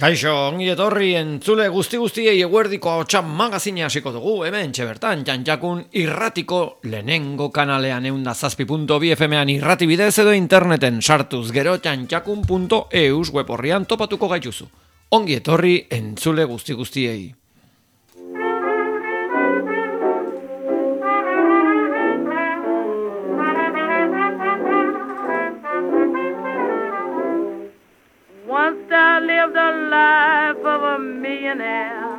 Kaixo, ongi etorri entzule guztiei eguerdiko ahotsa magazina hasiko dugu, hemen bertan Jantjakun irratiko lehenengo kanalean 107.2 FM-an irrati bidez edo interneten sartuz gero jantjakun.eus web orrian topatuko gaituzu. Ongi etorri entzule guztiei. Once I lived a life of a millionaire.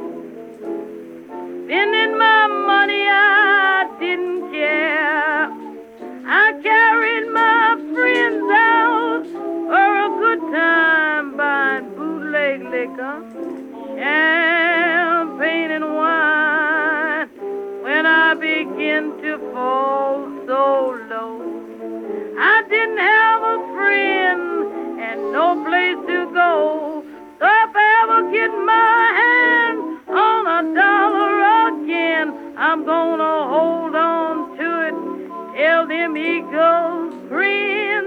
Spending my money, I didn't care. I carried my friends out for a good time, buying bootleg liquor, champagne and wine. When I began to fall so low, I didn't have a friend and no place to go. So if I ever get my hands on $1 again, I'm gonna hold on to it till them eagles grin.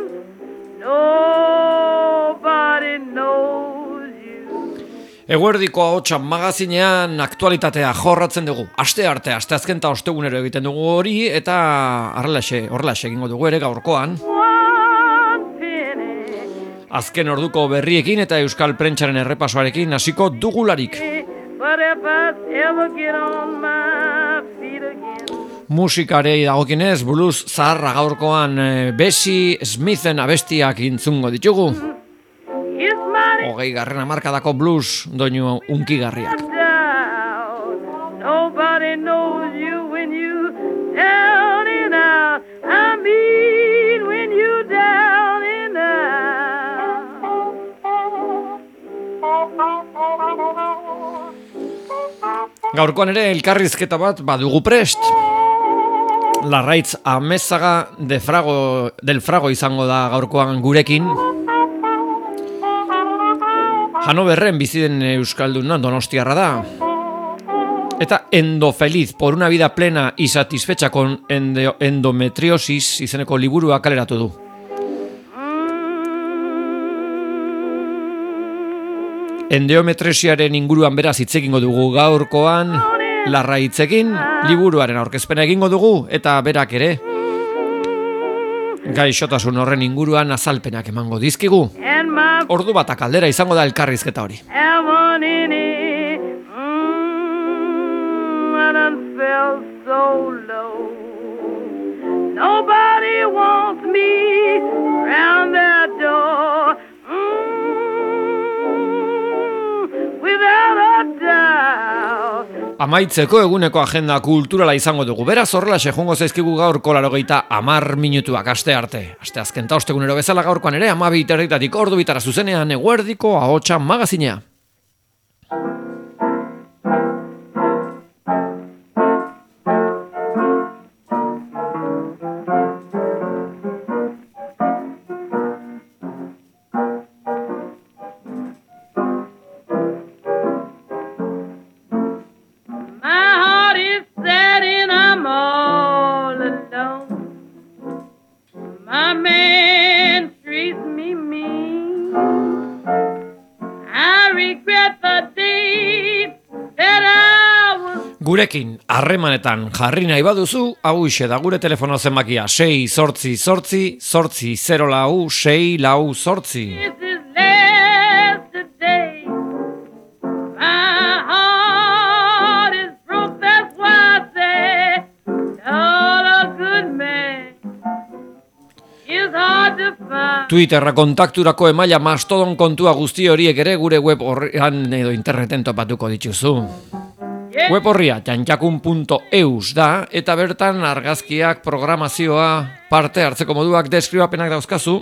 Nobody knows you. Eguerdiko ahotsa magazinean aktualitatea jorratzen dugu. Aste azken eta ostegunero egiten dugu hori eta horrelaxe egingo dugu ere gaurkoan. Azken orduko berriekin eta euskal prentsaren errepasoarekin hasiko dugularik. Musikarei dagokinez, blues zaharra gaurkoan Bessie Smithen abestiak intzungo ditugu. 20. hamarkadako blues doinu unkigarriak. Nobody knows you when you down and out. I mean when you down and out. Gaurkoan ere elkarrizketa bat badugu prest. Larraitz Amezaga del Frago izango da gaurkoan gurekin. Hanoverren bizi den euskalduna donostiarra da. Eta Endofeliz por una vida plena y satisfecha con endometriosis izeneko liburua kaleratu du. Endometriosiaren inguruan beraz hitz egingo dugu gaurkoan Larraitzekin, liburuaren aurkezpena egingo dugu eta berak ere gaixotasun horren inguruan azalpenak emango dizkigu. Ordu batak aldera izango da elkarrizketa hori. Nobody wants me round that door. Without a doubt. Amaitzeko eguneko agenda kulturala izango dugu. Beraz horrela joango zaizkigu gaurko 10 minutuak aste arte. Aste azken ta ostegunero bezala gaurkoan ere 12:30 ordu bitara zuzenean eguerdiko ahotsa magazina. Gurekin harremanetan jarri nahi baduzu, hauxe da gure telefono zenbakia 688 804 648. Twitterra kontakturako emaila Mastodon kontua guzti horiek ere gure web horrean edo interneten topatuko dituzu. Web horria jantjakun.eus da eta bertan argazkiak, programazioa, parte hartzeko moduak, deskribapenak dauzkazu.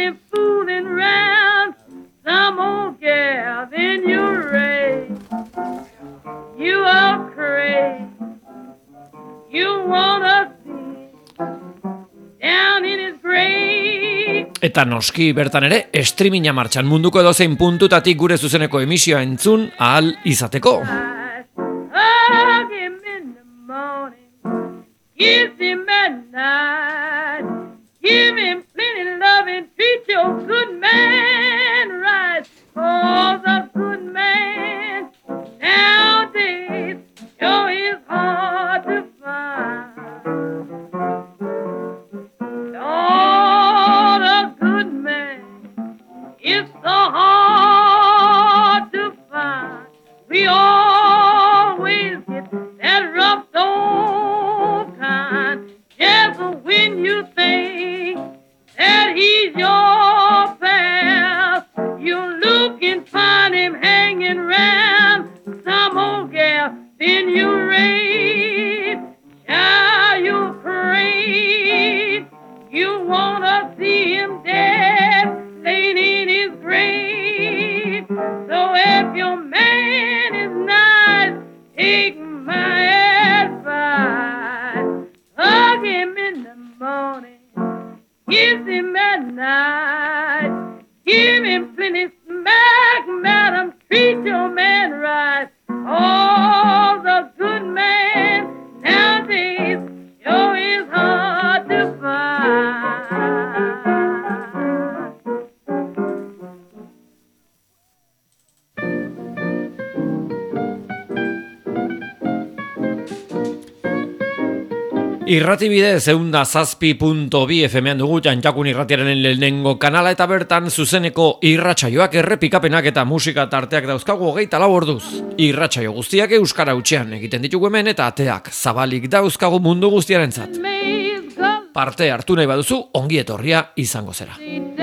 Eta noski bertan ere streaminga martxan munduko edozein puntutatik gure zuzeneko emisioa entzun ahal izateko. Kiss him at night. Give him plenty love and treat your good man right. Oh, hug him in the morning, kiss him at night, give him plenty smack, madam, treat your man right. Oh, the good man nowadays sure is hard to find. Irratibidez 107.2 FM-an dugu Jantjakun irratiaren lehenengo kanala eta bertan zuzeneko irratsaioak errepikapenak eta musika tarteak dauzkagu 24 orduz. Irratsaio guztiak euskara hutsean egiten ditugu hemen eta ateak zabalik dauzkagu mundu guztiarentzat. Parte hartu nahi baduzu ongi etorria izango zera.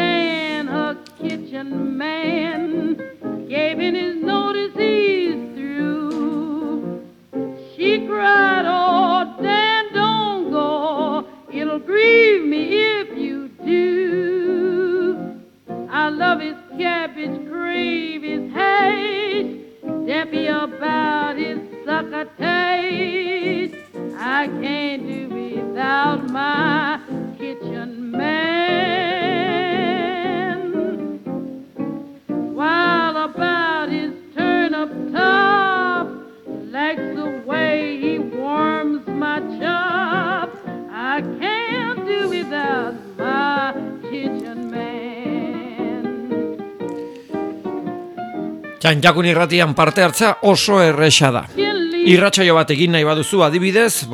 It'll grieve me if you do. I love his cabbage, crave his haze, deppy about his sucker taste. I can't do without my kitchen man. While about his turnip top, likes the way he warms my chop. I can't do without my kitchen man. Jantjakun irratian parte hartza oso erresa da. Irratsaio bat egin nahi baduzu adibidez,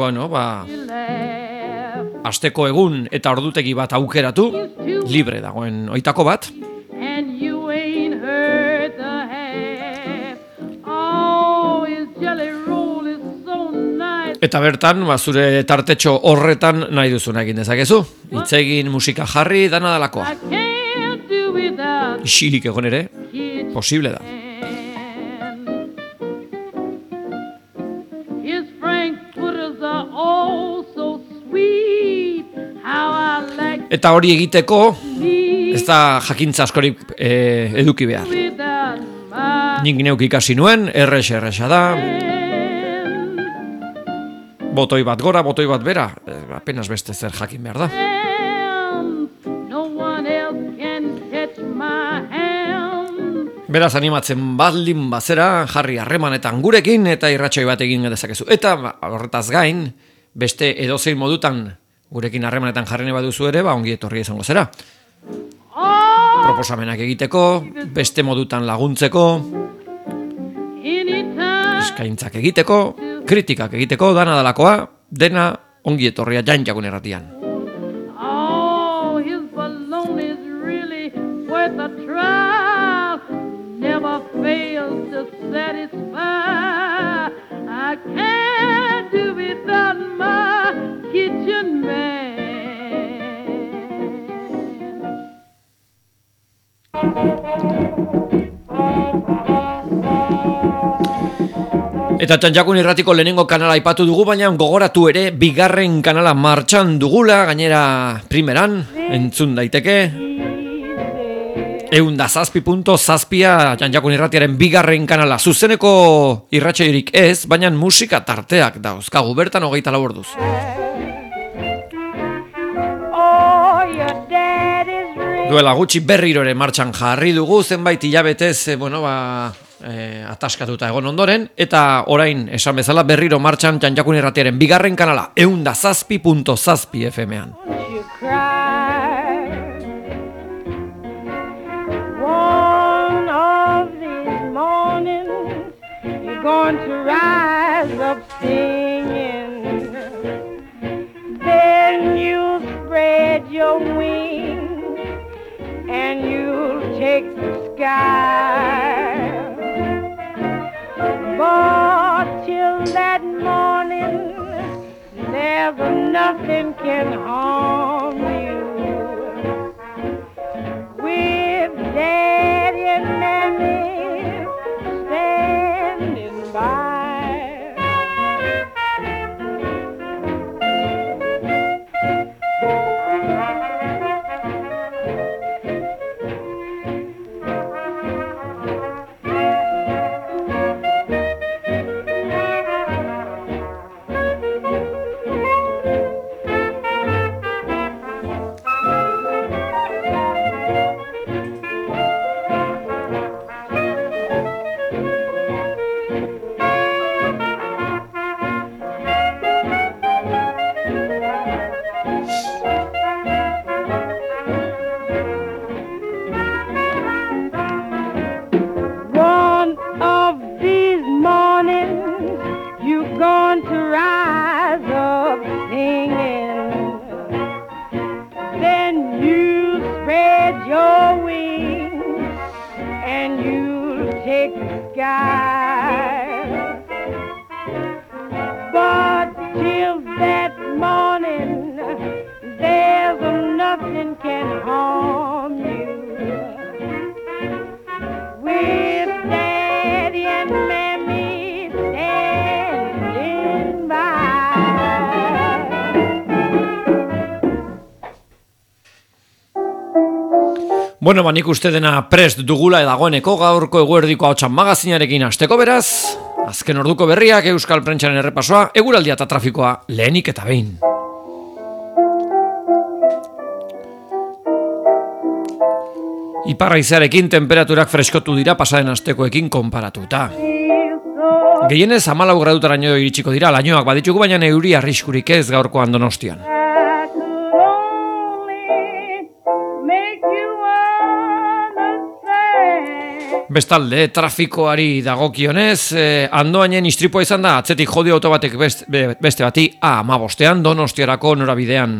asteko egun eta ordutegi bat aukeratu, libre dagoen oitako bat. Eta bertan, zure tartetxo horretan nahi duzuna egin dezakezu. Hitzegin, musika jarri, dana dalakoa. Isilik egon ere, posible da. Eta hori egiteko, ez da jakintza askorik eduki behar. Nik neuk ikasi nuen, erresa da. Botoi bat gora, botoi bat bera, apenas beste zer jakin behar da. Beraz animatzen baldin bazera, jarri harremanetan gurekin eta irratsoi bat egin dezakezu. Eta horretaz gain, beste edozein modutan gurekin harremanetan jarrene baduzu ere, ongi etorri izango zera. Proposamenak egiteko, beste modutan laguntzeko, eskaintzak egiteko, kritikak egiteko, dana dalakoa, dena ongi etorria Jantjakun irratian. Oh, his baloney is really worth a trial. Never fails to satisfy. I can't do without my kitchen man. Eta Jantjakun irratiko lehenengo kanala aipatu dugu, baina gogoratu ere bigarren kanala martxan dugula, gainera primeran, entzun daiteke. 107.7 Jantjakun irratiaren bigarren kanala, zuzeneko irratsaiorik ez, baina musika tarteak dauzkagu bertan 24 orduz. Duela gutxi berriro ere martxan jarri dugu, zenbait hilabetez, ataskatuta egon ondoren, eta orain esan bezala berriro martxan Jantjakun irratiaren bigarren kanala 107.7 FM-an. One of these mornings you're going to rise up singing, then you'll spread your wings and you'll take the sky. But till that morning, never nothing can harm you. With Daddy and Mammy standing by. Bueno, nik uste dena prest dugula dagoeneko gaurko eguerdiko ahotsan magazinarekin hasteko beraz, azken orduko berriak Euskal Prentsaren errepasoa, eguraldia eta trafikoa lehenik eta behin. Ipar-haizearekin temperaturak freskotu dira pasaden astekoekin konparatuta. Gehienez 14 gradutaraino iritsiko dira, lainoak baditugu baina euri arriskurik ez gaurkoan Donostian. Bestalde, trafikoari dagokionez, Andoainen istripua izan da, atzetik jodi auto batek beste bati A15ean Donostiarako norabidean.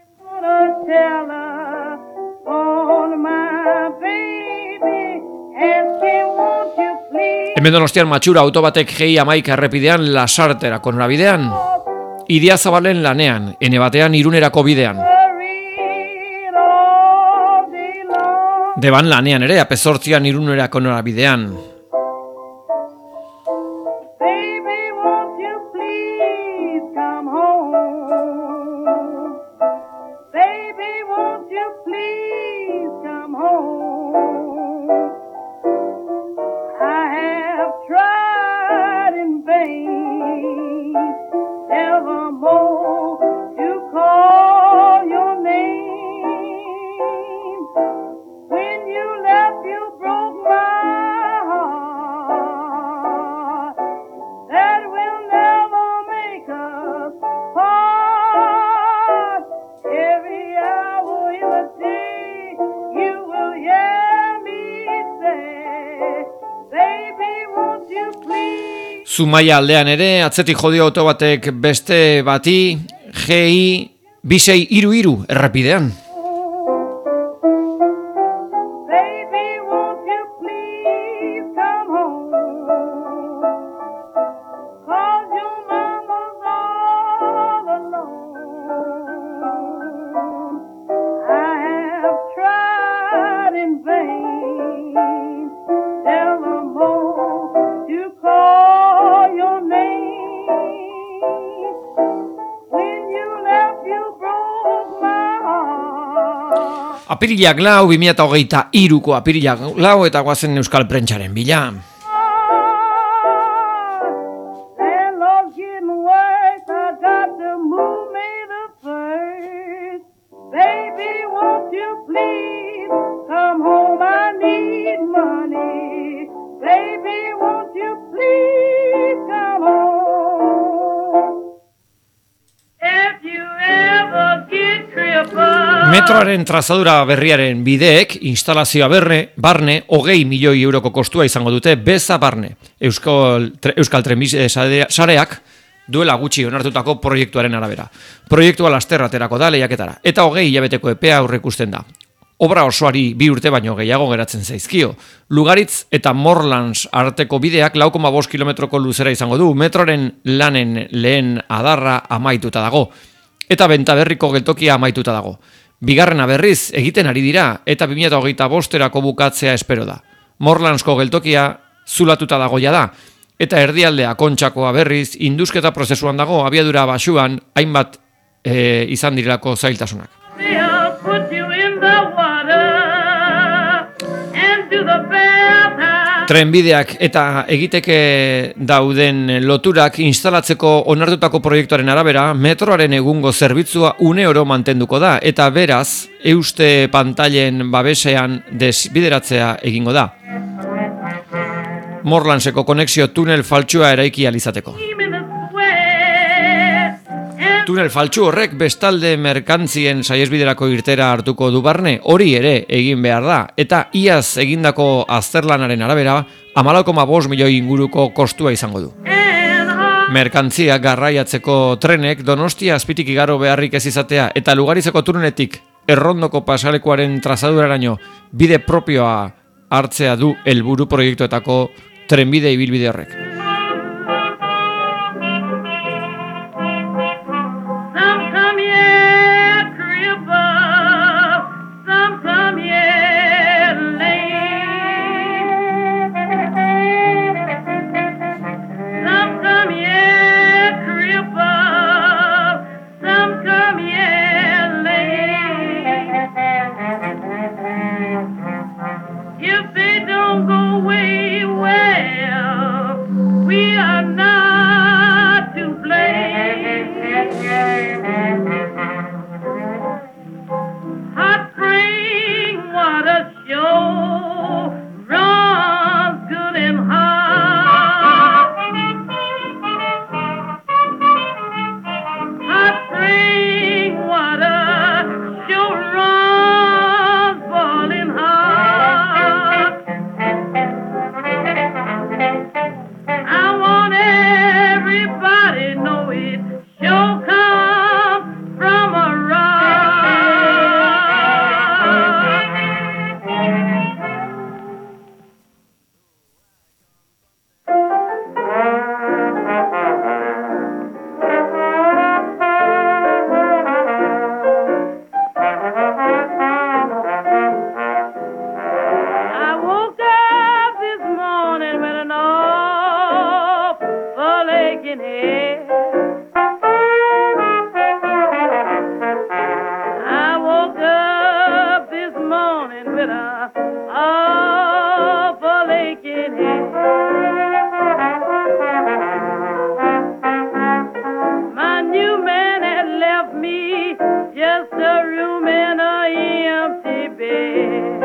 Hemen Donostian matxura auto batek G11 errepidean Lasarterako norabidean. Idiazabalen lanean, ene batean Irunerako bidean. Deban lanean ere, AP8an Irunerako norabidean. Zumaia aldean ere, atzetik jodio auto batek beste bati G2633 errepidean. Apirilak 4, 2023ko apirilak 4 eta goazen Euskal Prentsaren bila. Metroaren trazadura berriaren bideek, instalazioa barne, 20 milioi euroko kostua izango dute beza barne. Euskal Trenbide sareak duela gutxi onartutako proiektuaren arabera. Proiektua lasterraterako da lehiaketara, eta 20 hilabeteko epea aurreikusten da. Obra osoari 2 urte baino gehiago geratzen zaizkio. Lugaritz eta Morlans arteko bideak 4,5 kilometroko luzera izango du, metroaren lanen lehen adarra amaituta dago, eta Bentaberriko geltokia amaituta dago. Bigarrena berriz egiten ari dira eta 2025erako bukatzea espero da. Morlansko geltokia zulatuta dago da eta erdialdea Kontxakoa berriz indusketa prozesuan dago abiadura baxuan hainbat izan direlako zailtasunak. Trenbideak eta egiteke dauden loturak instalatzeko onartutako proiektuaren arabera, metroaren egungo zerbitzua uneoro mantenduko da, eta beraz, euste pantailen babesean desbideratzea egingo da. Morlanseko konexio tunel faltsua eraiki alizateko. Tunel faltsu horrek bestalde merkantzien saihesbiderako irtera hartuko du barne, hori ere egin behar da, eta iaz egindako azterlanaren arabera, 14,5 milioi inguruko kostua izango du. Merkantzia garraiatzeko trenek Donostia azpitik igaro beharrik ez izatea, eta Lugarizeko tunenetik Errondoko pasalekuaren trazaduraraino bide propioa hartzea du helburu proiektuetako trenbide ibilbide horrek. be just a room in a empty bed.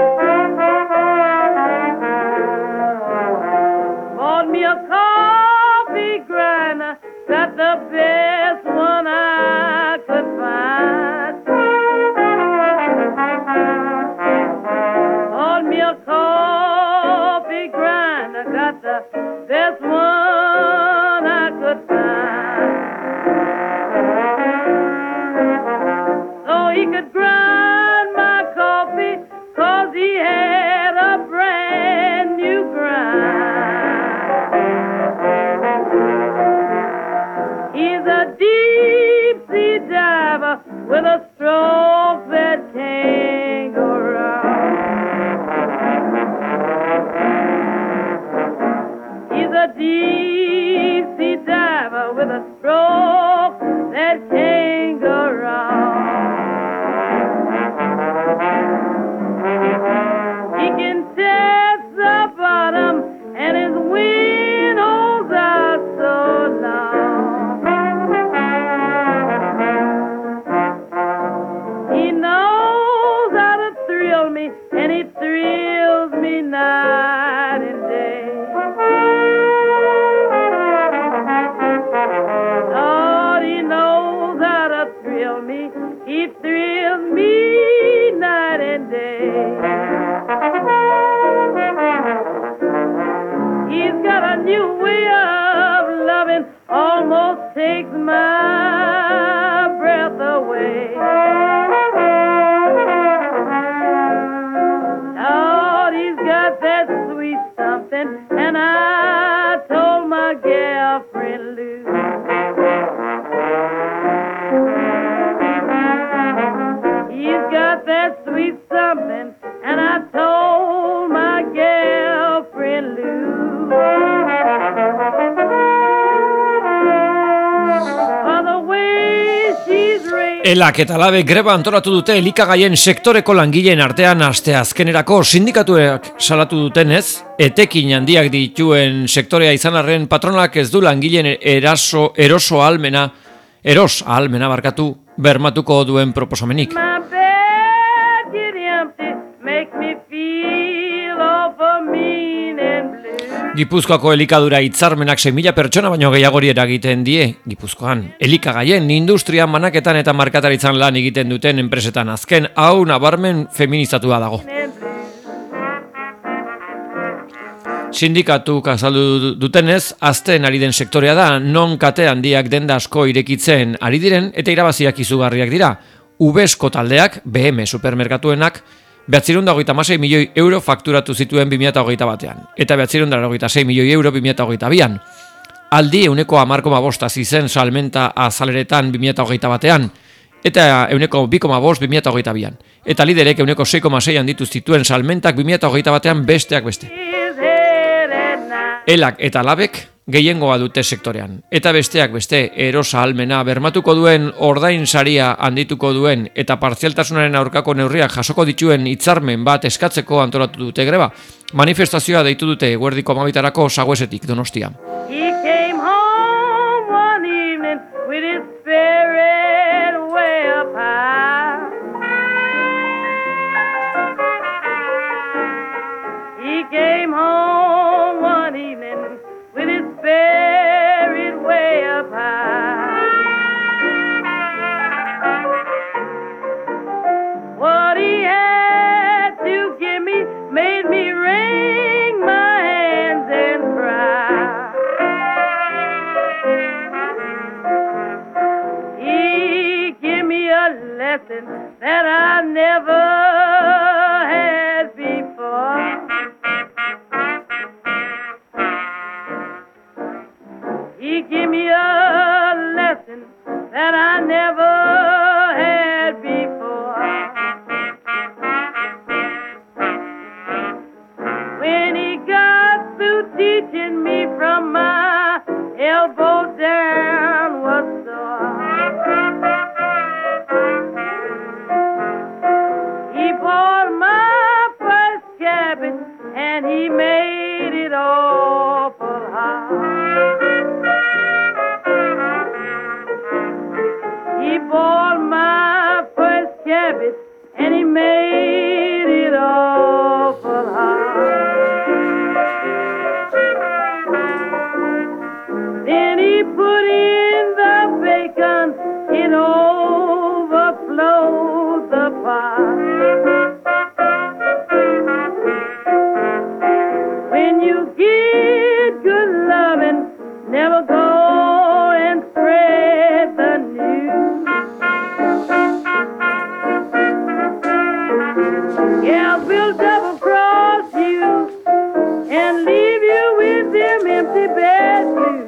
Bought me a coffee grinder, got the best one I could find. Bought me a coffee grinder, got the best one I could find. So he could grind my coffee, 'cause he had a brand new grind. He's a deep sea diver with a stroke that can't go wrong. He's a deep sea diver with a stroke that can't go wrong. He can test the bottom and his wind holds out so long. He knows how to thrill me and he thrills me night and day. Lord, he knows how to thrill me. He thrills me night and day. He's got a new way of loving, almost takes my breath away. Lord, he's got that sweet something, and I told my girlfriend Lou. He's got that sweet something, and I told my girlfriend Lou. For the way she's raised. Elak eta labek greba antolatu dute elikagaien sektoreko langileen artean asteazkenerako sindikatuek salatu dutenez, etekin handiak dituen sektorea izan arren patronalak ez du langileen eros ahalmena bermatuko duen proposamenik. My bed get empty, make me feel awful mean and blue. Gipuzkoako elikadura hitzarmenak 6.000 pertsona baino gehiagori eragiten die. Gipuzkoan, elikagaien industria manaketan eta markataritzan lan egiten duten enpresetan azken hau nabarmen feminizatua dago. Sindikatuk azaldu dutenez, azten ari den sektorea da, non kate handiak denda asko irekitzen ari diren eta irabaziak izugarriak dira. Ubesko taldeak, BM supermerkatuenak, 926 milioi euro fakturatu zituen 2008 batean, eta 926 milioi euro 2022an. Aldi 10,5 hasi zen salmenta azaleretan 2008 batean, eta 2,5 2022an. Eta liderek 6,6 handitu zituen salmentak 2008 batean besteak beste. Elak eta labek gehiengoa dute sektorean. Eta besteak beste eros ahalmena bermatuko duen ordain saria handituko duen eta partzialtasunaren aurkako neurriak jasoko dituen hitzarmen bat eskatzeko antolatu dute greba. Manifestazioa deitu dute eguerdiko 12tarako Saguesetik Donostia. He came home one evening with his spirit way up high. He came home one evening with his spirit way up high. What he had to give me made me wring my hands and cry. He gave me a lesson that I never had before. He gave me a lesson that I never had before. When he got through teaching me from my elbow down was sore. He bought my first cabin and he made it awful hard. he made it awful hard. Then he put in the bacon, it overflowed the pot. When you get good loving, never go and spread the news. Yeah, we'll double cross you and leave you with them empty bed blues.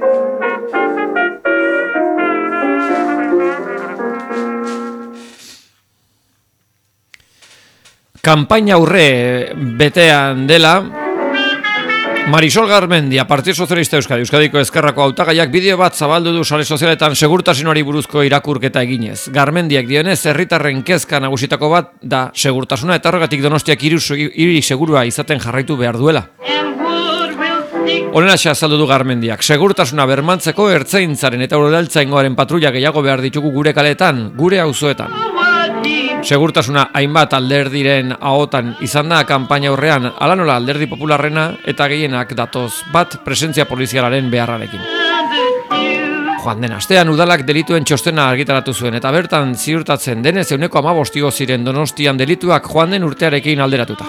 Kanpaina aurre betean dela, Marisol Garmendia, Partido Sozialista Euskadiko Ezkerrako hautagaiak bideo bat zabaldu du sare sozialetan segurtasunari buruzko irakurketa eginez. Garmendiak dionez, herritarren kezka nagusitako bat da segurtasuna eta horregatik Donostiak hiri segurua izaten jarraitu behar duela. Honelaxe azaldu du Garmendiak, segurtasuna bermantzeko ertzaintzaren eta udaltzaingoaren patrulla gehiago behar ditugu gure kaleetan, gure auzoetan. Segurtasuna hainbat alderdiren ahotan izan da kanpaina aurrean, hala nola alderdi popularrena eta gehienak datoz bat presentzia polizialaren beharrarekin. Joan den astean udalak delituen txostena argitaratu zuen eta bertan ziurtatzen denez 15 igo ziren Donostian delituak joan den urtearekin alderatuta.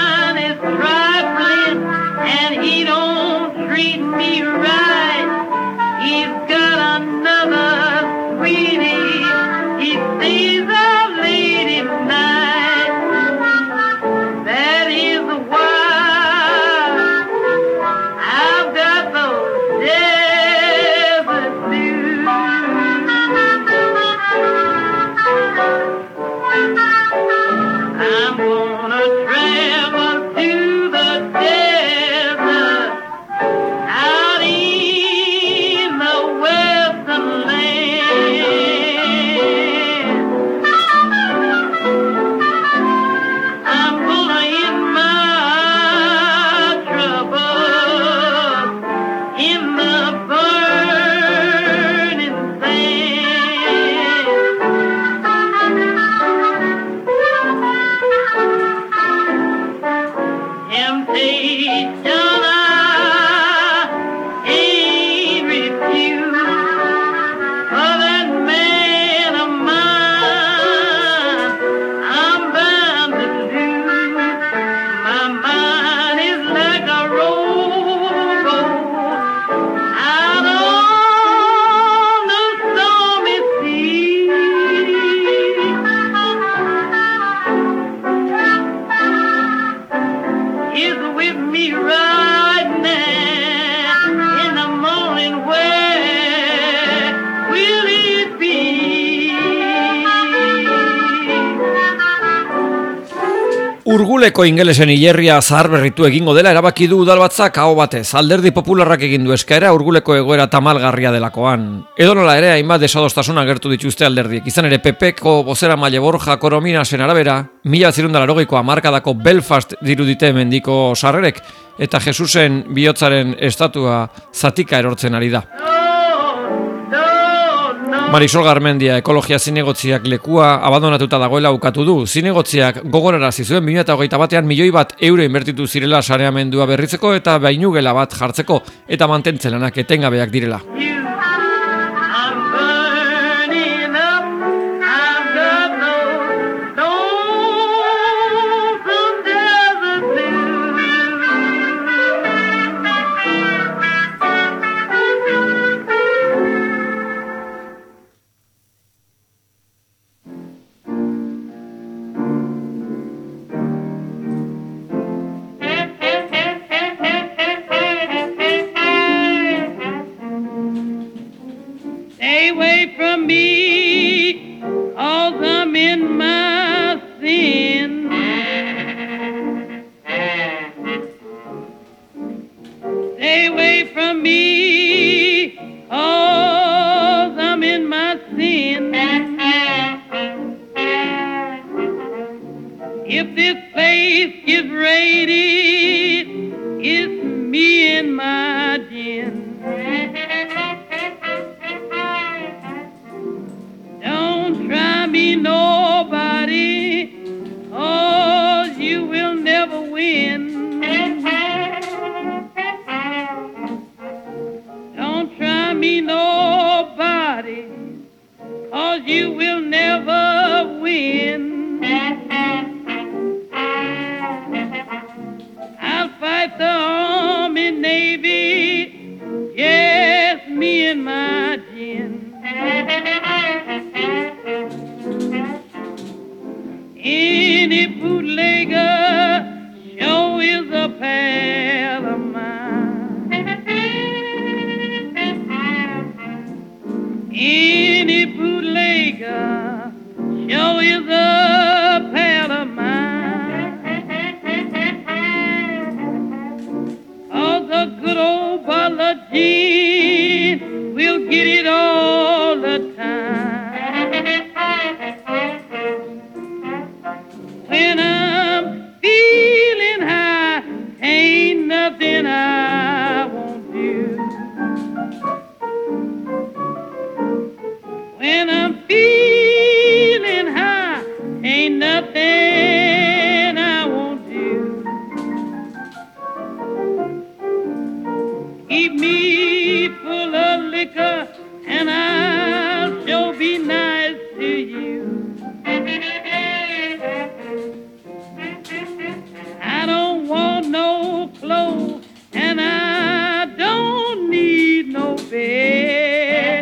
Urguleko ingelesen hilerria zaharberritu egingo dela erabaki du udalbatzak aho batez. Alderdi popularrak egin du eskaera Urguleko egoera tamalgarria delakoan. Edonola ere hainbat desadostasuna agertu dituzte alderdiek. Izan ere PPko bozeramaile Borja Korominasen arabera, 1980ko hamarkadako Belfast dirudite mendiko sarrerek eta Jesusen bihotzaren estatua zatika erortzen ari da. Marisol Garmendia ekologia zinegotziak lekua abandonatuta dagoela ukatu du. Zinegotziak gogorarazi zuen 2021ean €1.000.000 inbertitu zirela saneamendua berritzeko eta bainugela bat jartzeko eta mantentzen lanak etengabeak direla. If this place is raided, it's me and my den. Don't try me, nobody, Any bootlegger sure is a pal of mine. Any bootlegger sure is a pal of mine. Oh, the good old bottle of gin will get it all the time. When I'm feeling high, ain't nothing I won't do. When I'm feeling high, ain't nothing I won't do. Keep me full of liquor and I'll sure be nice to you. I don't want no clothes and I don't need no bed.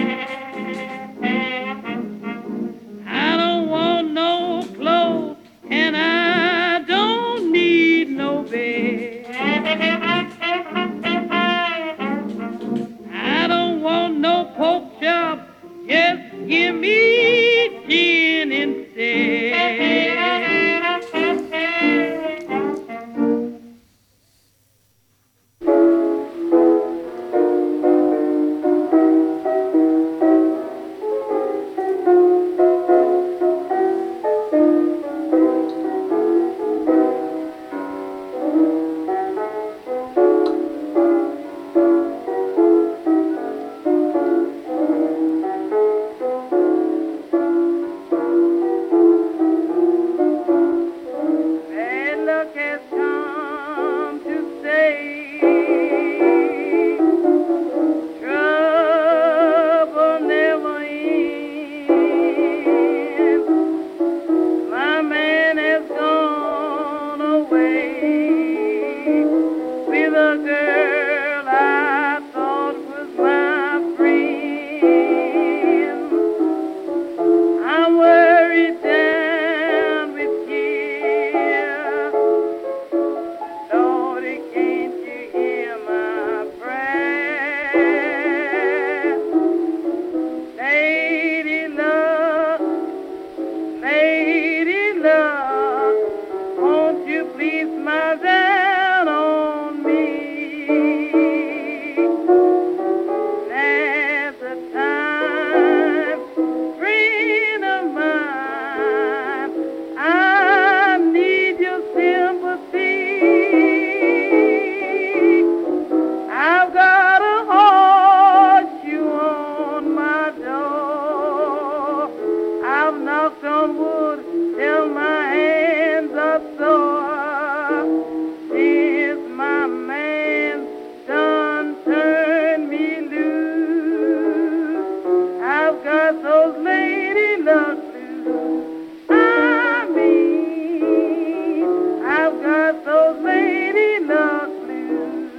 I don't want no clothes and I don't need no bed. I don't want no pork chop, just give me gin instead. Bad luck has come to stay. Trouble never ends. My man has gone away with a girl I thought was my friend. I'm worried down with tears. Lordy, can't you hear my prayer? Lady love, won't you please smile down on me? There's a time, friend of mine, I need your sympathy. I've got a horseshoe on my door. I've knocked on wood till my hands are sore. Since my man done turned me loose, I've got those lady luck blues. I mean, I've got those lady luck blues.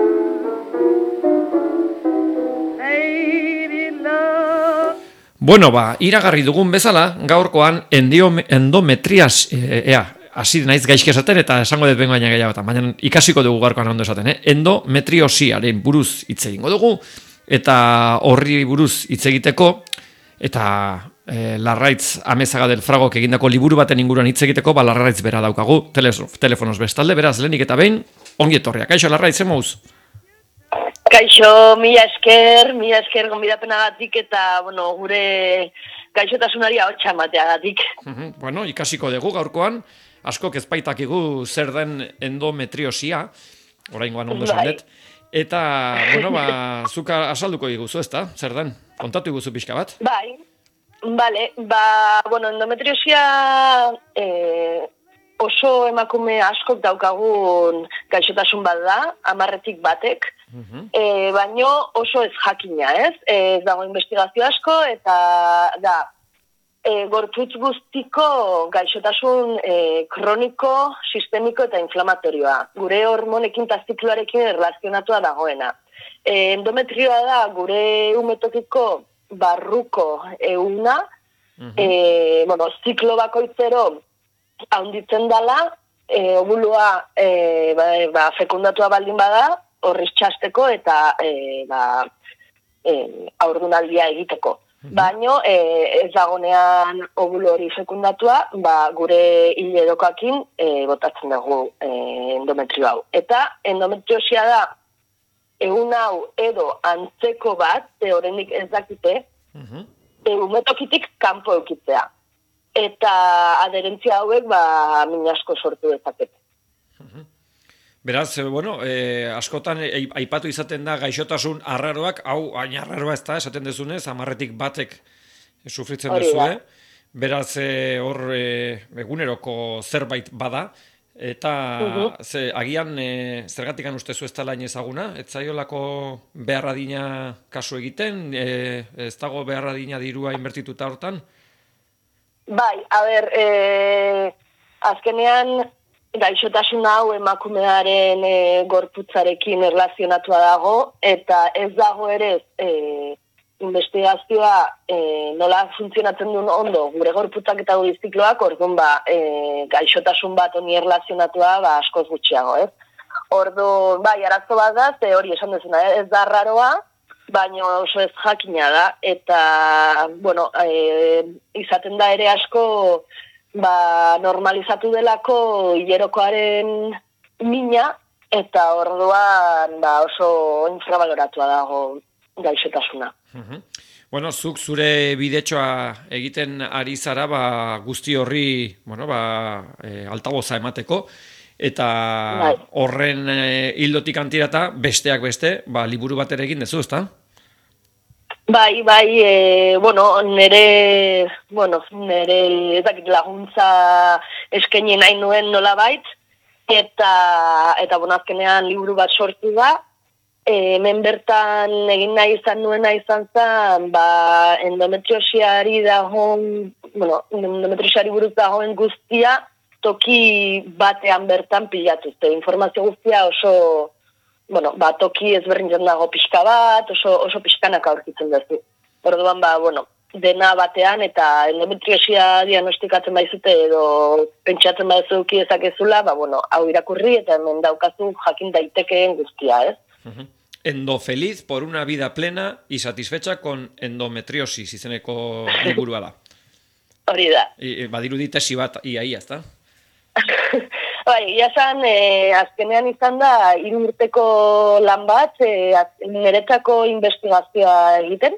Lady luck. Bueno, iragarri dugun bezala, gaurkoan endometrias, hasi naiz gaizki esaten eta esango dut baina gehiagotan, baina ikasiko dugu gaurkoan ondo esaten, endometriosiaren buruz hitz egingo dugu, eta horri buruz hitz egiteko, eta Larraitz Amezaga del Fragok egindako liburu baten inguruan hitz egiteko, Larraitz bera daukagu, telefonos bestalde, beraz, lehenik eta behin, ongi etorria. Kaixo, Larraitz, emauz? Kaixo, mila esker gonbidapenagatik eta, bueno, gure gaixotasunari ahotsa emateagatik. Bueno, ikasiko dugu gaurkoan, askok ezpaitakigu zer den endometriosia, oraingoan ondo esan dut, eta, bueno, zuka asalduko diguzu, ezta? Zer den? Kontatu iguzu pixka bat? Bai, bale, bueno, endometriosia oso emakume askok daukagun gaixotasun bat da, 10-tik batek, baino oso ez jakina, ez? Ez dago investigazio asko, eta da, gorputz guztiko gaixotasun kroniko, sistemiko eta inflamatorioa. Gure hormonekin eta zikloarekin erlazionatua dagoena. Endometrioa da gure umetokiko barruko euna, bueno, ziklo bakoitzero handitzen dala, obulua fekundatua baldin bada, horriz txasteko eta aurdunaldia egiteko. Baino, ez dagonean obulo hori fekundatua, gure hilerokakin botatzen dugu endometrio hau. Eta endometriosia da, egun hau edo antzeko bat, oraindik ez dakite, umetokitik kanpo eukitzea. Eta adherentzia hauek, min asko sortu dezakete. Beraz, askotan aipatu izaten da gaixotasun arraroak, hau baina arraroa ez da, esaten dezunez, 10-tik batek sufritzen duzue. Beraz, hor eguneroko zerbait bada, eta agian zergatikan ustezu ez dela ezaguna, ez zaiolako behar adina kasu egiten, ez dago behar adina dirua inbertituta hortan? Bai, azkenean gaixotasun hau emakumearen gorputzarekin erlazionatua dago, eta ez dago ere investigazioa nola funtzionatzen duen ondo gure gorputzak eta gure zikloak, orduan gaixotasun bat honi erlazionatua askoz gutxiago, ez? Orduan, bai, arazo bat da, hori esan dezuna, ez da raroa, baina oso ez jakina da, eta, izaten da ere asko, normalizatu delako hilerokoaren mina, eta orduan oso infravaloratua dago gaixotasuna. Zuk zure bidetxoa egiten ari zara, guzti horri, altaboza emateko, eta horren hildotik antirata, besteak beste, liburu bat ere egin dezu, ezta? Bai, nire ezakit laguntza eskaini nahi nuen nolabait, eta azkenean liburu bat sortu da, hemen bertan egin nahi izan nuena izan zen, endometriosiari buruz dagoen guztia, toki batean bertan pilatuzte. Informazio guztia oso, toki ezberdin dago pixka bat, oso pixkanak aurkitzen duzu. Orduan, dena batean eta endometriosia diagnostikatzen baizute edo pentsatzen baizu eduki dezakezula, hau irakurri eta hemen daukazu jakin daitekeen guztia, ez? Endofeliz por una vida plena y satisfecha con endometriosis izeneko liburua da. Hori da. Badirudi tesi bat ia, ezta? Bai, jasan, azkenean izan da, 3 urteko lan bat, niretzako investigazioa egiten,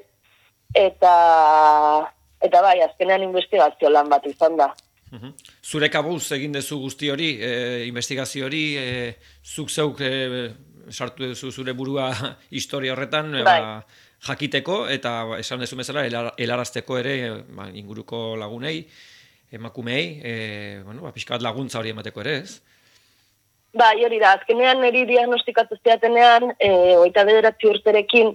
eta bai, azkenean investigazio lan bat izan da. Zure kabuz egin dezu guzti hori, investigazio hori, zuk zeuk sartu duzu zure burua historia horretan, jakiteko, eta esan dezu bezala, helarazteko ere, inguruko lagunei, emakumei, pixka bat laguntza hori emateko ere, ez? Bai, hori da, azkenean niri diagnostikatu zeatenean, 29 urterekin,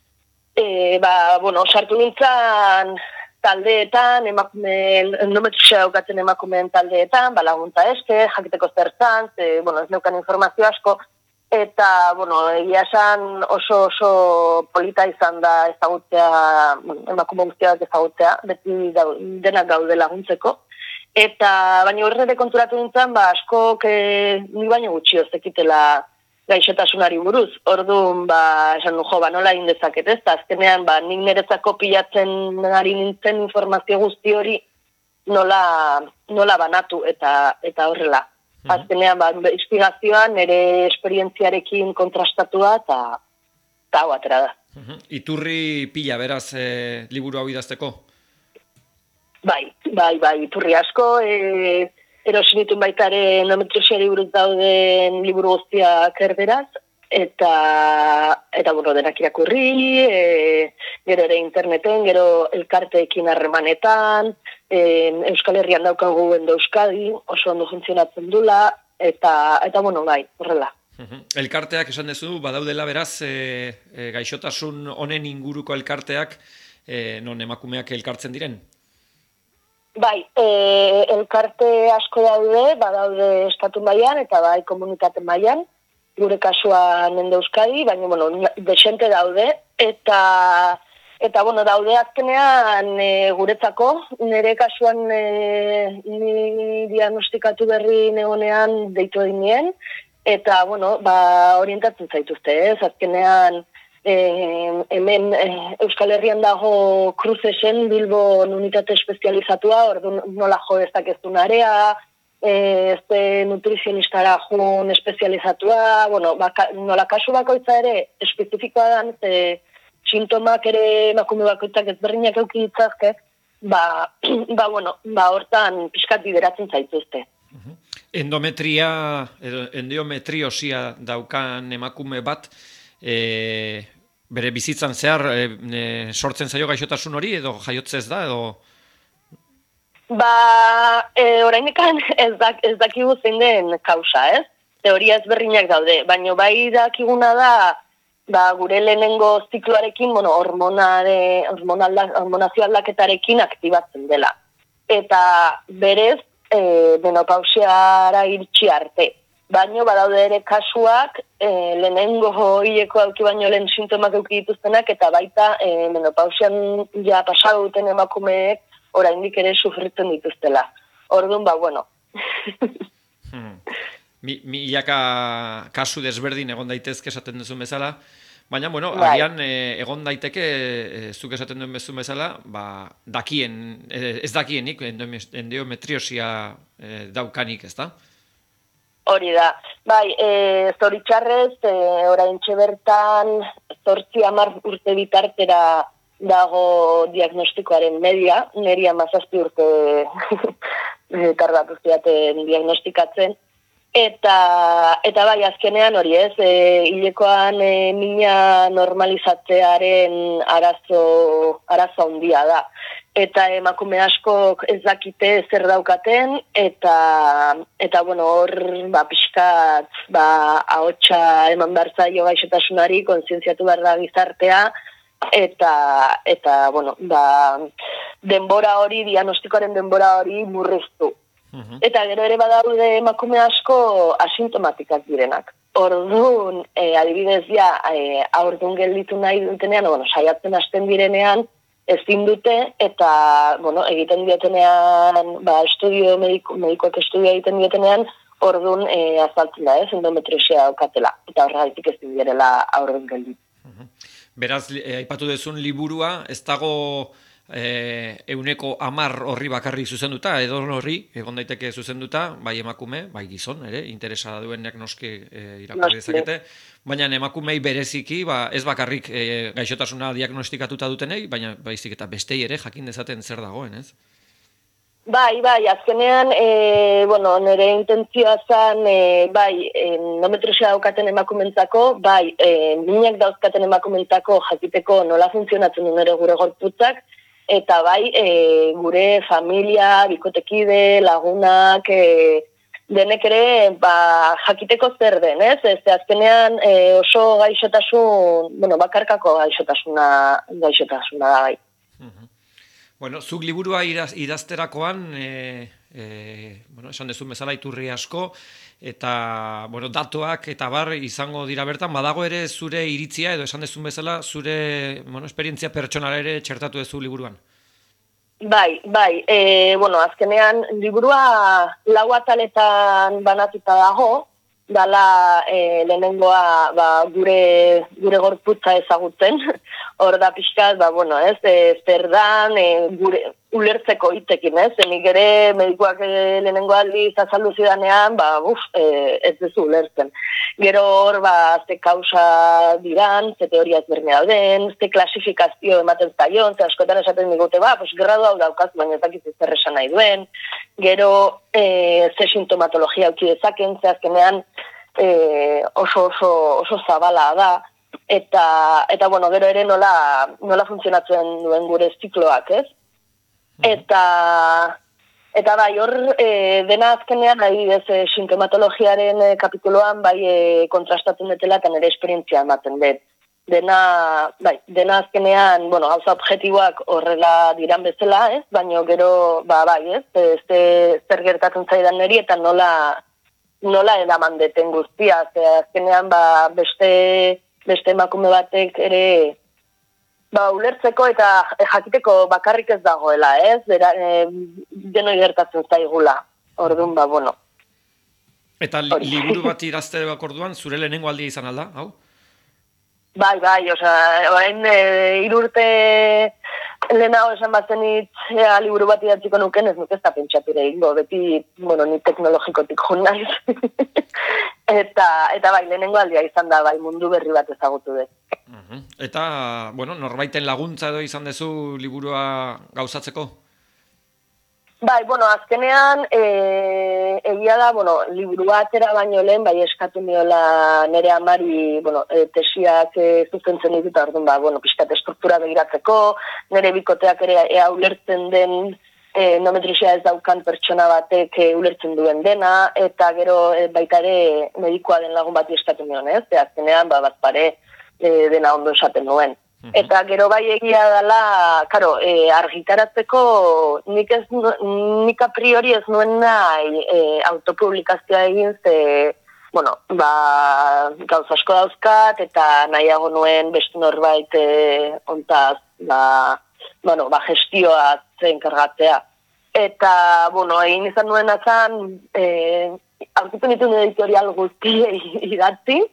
sartu nintzen taldeetan, endometriosia daukatzen emakumeen taldeetan, laguntza eske, jakiteko zertan, ez neukan informazio asko, eta, egia esan oso polita izan da ezagutzea, emakume guztiak ezagutzea, beti denak gaude laguntzeko. Eta, baina horre konturatu nintzen, askok ni baino gutxio zekitela gaixotasunari buruz. Orduan, esan du, nola egin dezaket, ez? Azkenean, nik niretzako pilatzen ari nintzen informazio guzti hori nola banatu eta horrela. Azkenean, investigazioan nire esperientziarekin kontrastatua eta hau atera da. Iturri pila, beraz, liburu hau idazteko? Bai, iturri asko, erosin ditun baita ere endometriosiari buruz dauden liburu guztiak erderaz, eta denak irakurri, gero ere interneten, gero elkarteekin harremanetan, Euskal Herrian daukagu Endo Euskadi, oso ondo funtzionatzen dula, eta bai, horrela. Elkarteak esan dezu, badaudela beraz, gaixotasun honen inguruko elkarteak, non emakumeak elkartzen diren? Bai, elkarte asko badaude estatu mailan eta bai komunitate mailan, gure kasuan Endo Euskadi, baina, desente daude, eta Eta, bueno, daude azkenean guretzako, nire kasuan ni diagnostikatu berri negonean deitu dinien, eta, bueno, orientatzen zaituzte, ez? Azkenean, hemen Euskal Herrian dago Cruzesen Bilbon unitate espezializatua, ordu nola jo dezakezun area, nutrizionistara jun espezializatua, bueno, nola kasu bakoitza ere espezifikoa dan, sintomak ere emakume bakoitzak ezberdinak eduki ditzazke, hortan pixkat bideratzen zaituzte. Endometriosia daukan emakume bat, bere bizitzan zehar sortzen zaio gaixotasun hori, edo jaiotzez da, edo... Oraindekan ez dakigu zein den kausa, ez? Teoria ezberdinak daude, baina bai dakiguna da, gure lehenengo zikloarekin, hormonazio aldaketarekin aktibatzen dela. Eta berez, menopausiara iritsi arte. Baina badaude ere kasuak, lehenengo hileko auki baino lehen sintomak auki dituztenak, eta baita menopausian ja pasatu duten emakumeek oraindik ere sufritzen dituztela. Orduan, bueno. Milaka kasu desberdin egon daitezke esaten duzun bezala, baina, bueno, agian egon daiteke, zuk esaten duen bezala, ez dakienik endometriosia daukanik, ez da? Hori da. Bai, zoritxarrez, oraintxe bertan, 8-10 urte bitartera dago diagnostikoaren media, niri 17 urte tardatu zidaten diagnostikatzen, eta bai, azkenean hori ez, hilekoan mina normalizatzearen arazo handia da. Eta emakume askok ez dakite zer daukaten, eta bueno, hor, pixkat, ahotsa eman behar zaio gaixotasunari, kontzientziatu behar da gizartea, eta bueno, denbora hori, diagnostikoaren denbora hori murriztu. Eta gero ere badaude emakume asko asintomatikak direnak. Orduan, adibidez ja, aurdun gelditu nahi dutenean, saiatzen hasten direnean, ezin dute, eta, egiten diotenean, medikoak estudio egiten diotenean, orduan azaltzen da, endometriosia daukatela, eta horregatik ezin direla aurdun gelditu. Beraz, aipatu duzun liburua, ez dago 110 horri bakarrik zuzenduta, edo horri, egon daiteke zuzenduta, bai emakume, bai gizon, ere, interesa duenak noski irakurri dezakete, baina emakumei bereziki, ez bakarrik gaixotasuna diagnostikatuta dutenei, baina baizik eta bestei ere jakin dezaten zer dagoen, ez? Bai, azkenean, nire intentzioa zen, endometriosia daukaten emakumentzako, minak dauzkaten emakumentzako jakiteko nola funtzionatzen duen ere gure gorputzak, eta gure familia, bikotekide, lagunak, denek ere jakiteko zer den, ez? Azkenean oso gaixotasun, bakarkako gaixotasuna da bai. Bueno, zuk liburua idazterakoan, esan dezun bezala iturri asko, eta, datuak eta izango dira bertan, badago ere zure iritzia, edo esan dezun bezala, zure, esperientzia pertsonala ere txertatu duzu liburuan. Bai, azkenean, liburua 4 ataletan banatuta dago, dala lehenengoa gure gorputza ezagutzen, hor da pixkat, zer dan, ulertzeko hitzekin, ez? Nik ere medikoak lehenengo aldiz azaldu zidanean, ez dezu ulertzen. Gero hor, ze kausa diran, ze teoria ezberdina dauden, ze klasifikazio ematen zaion, ze askotan esaten digute, gradu hau daukaz, baina ez dakit zer esan nahi duen. Gero, ze sintomatologia auki dezaken, ze azkenean oso zabala da, eta gero ere nola funtzionatzen duen gure zikloak, ez? Eta hor, dena azkenean, adibidez, sintomatologiaren kapituloan, kontrastatzen dutela eta nire esperientzia ematen dut. Dena azkenean, gauza objektiboak horrela diran bezala, ez? Baina gero, ez? Zer gertatzen zaidan niri eta nola edaman deten guztia. Azkenean, beste emakume batek ere ulertzeko eta jakiteko bakarrik ez dagoela, ez? Denoi gertatzen zaigula. Orduan, bueno. Eta liburu bat idazteak orduan, zure lehenengo aldia izan alda, hau? Bai, orain 3 urte lehenago esan bazenit liburu bat idatziko nuken, ez nuke ez da pentsatu ere ingo, beti, ni teknologikotik joan naiz. eta bai, lehenengo aldia izan da, bai, mundu berri bat ezagutu dut. Eta, norbaiten laguntza edo izan dezu liburua gauzatzeko? Bai, azkenean, egia da, liburua atera baino lehen, bai, eskatu niola nire amari, tesiak zuzentzen ditut, orduan, pixkat estruktura begiratzeko, nire bikoteak ere ulertzen den endometriosia ez daukan pertsona batek ulertzen duen dena, eta gero baita ere medikoa den lagun bati eskatu nion, ez? Azkenean, bazpare dena ondo esaten nuen. Eta gero bai egia dela, argitaratzeko nik a priori ez nuen nahi autopublikazioa egin, ze, gauza asko dauzkat, eta nahiago nuen beste norbait ontaz, gestioa enkargatzea. Eta, egin izan nuen atzan, aurkitu nituen editorial guztiei idatzi,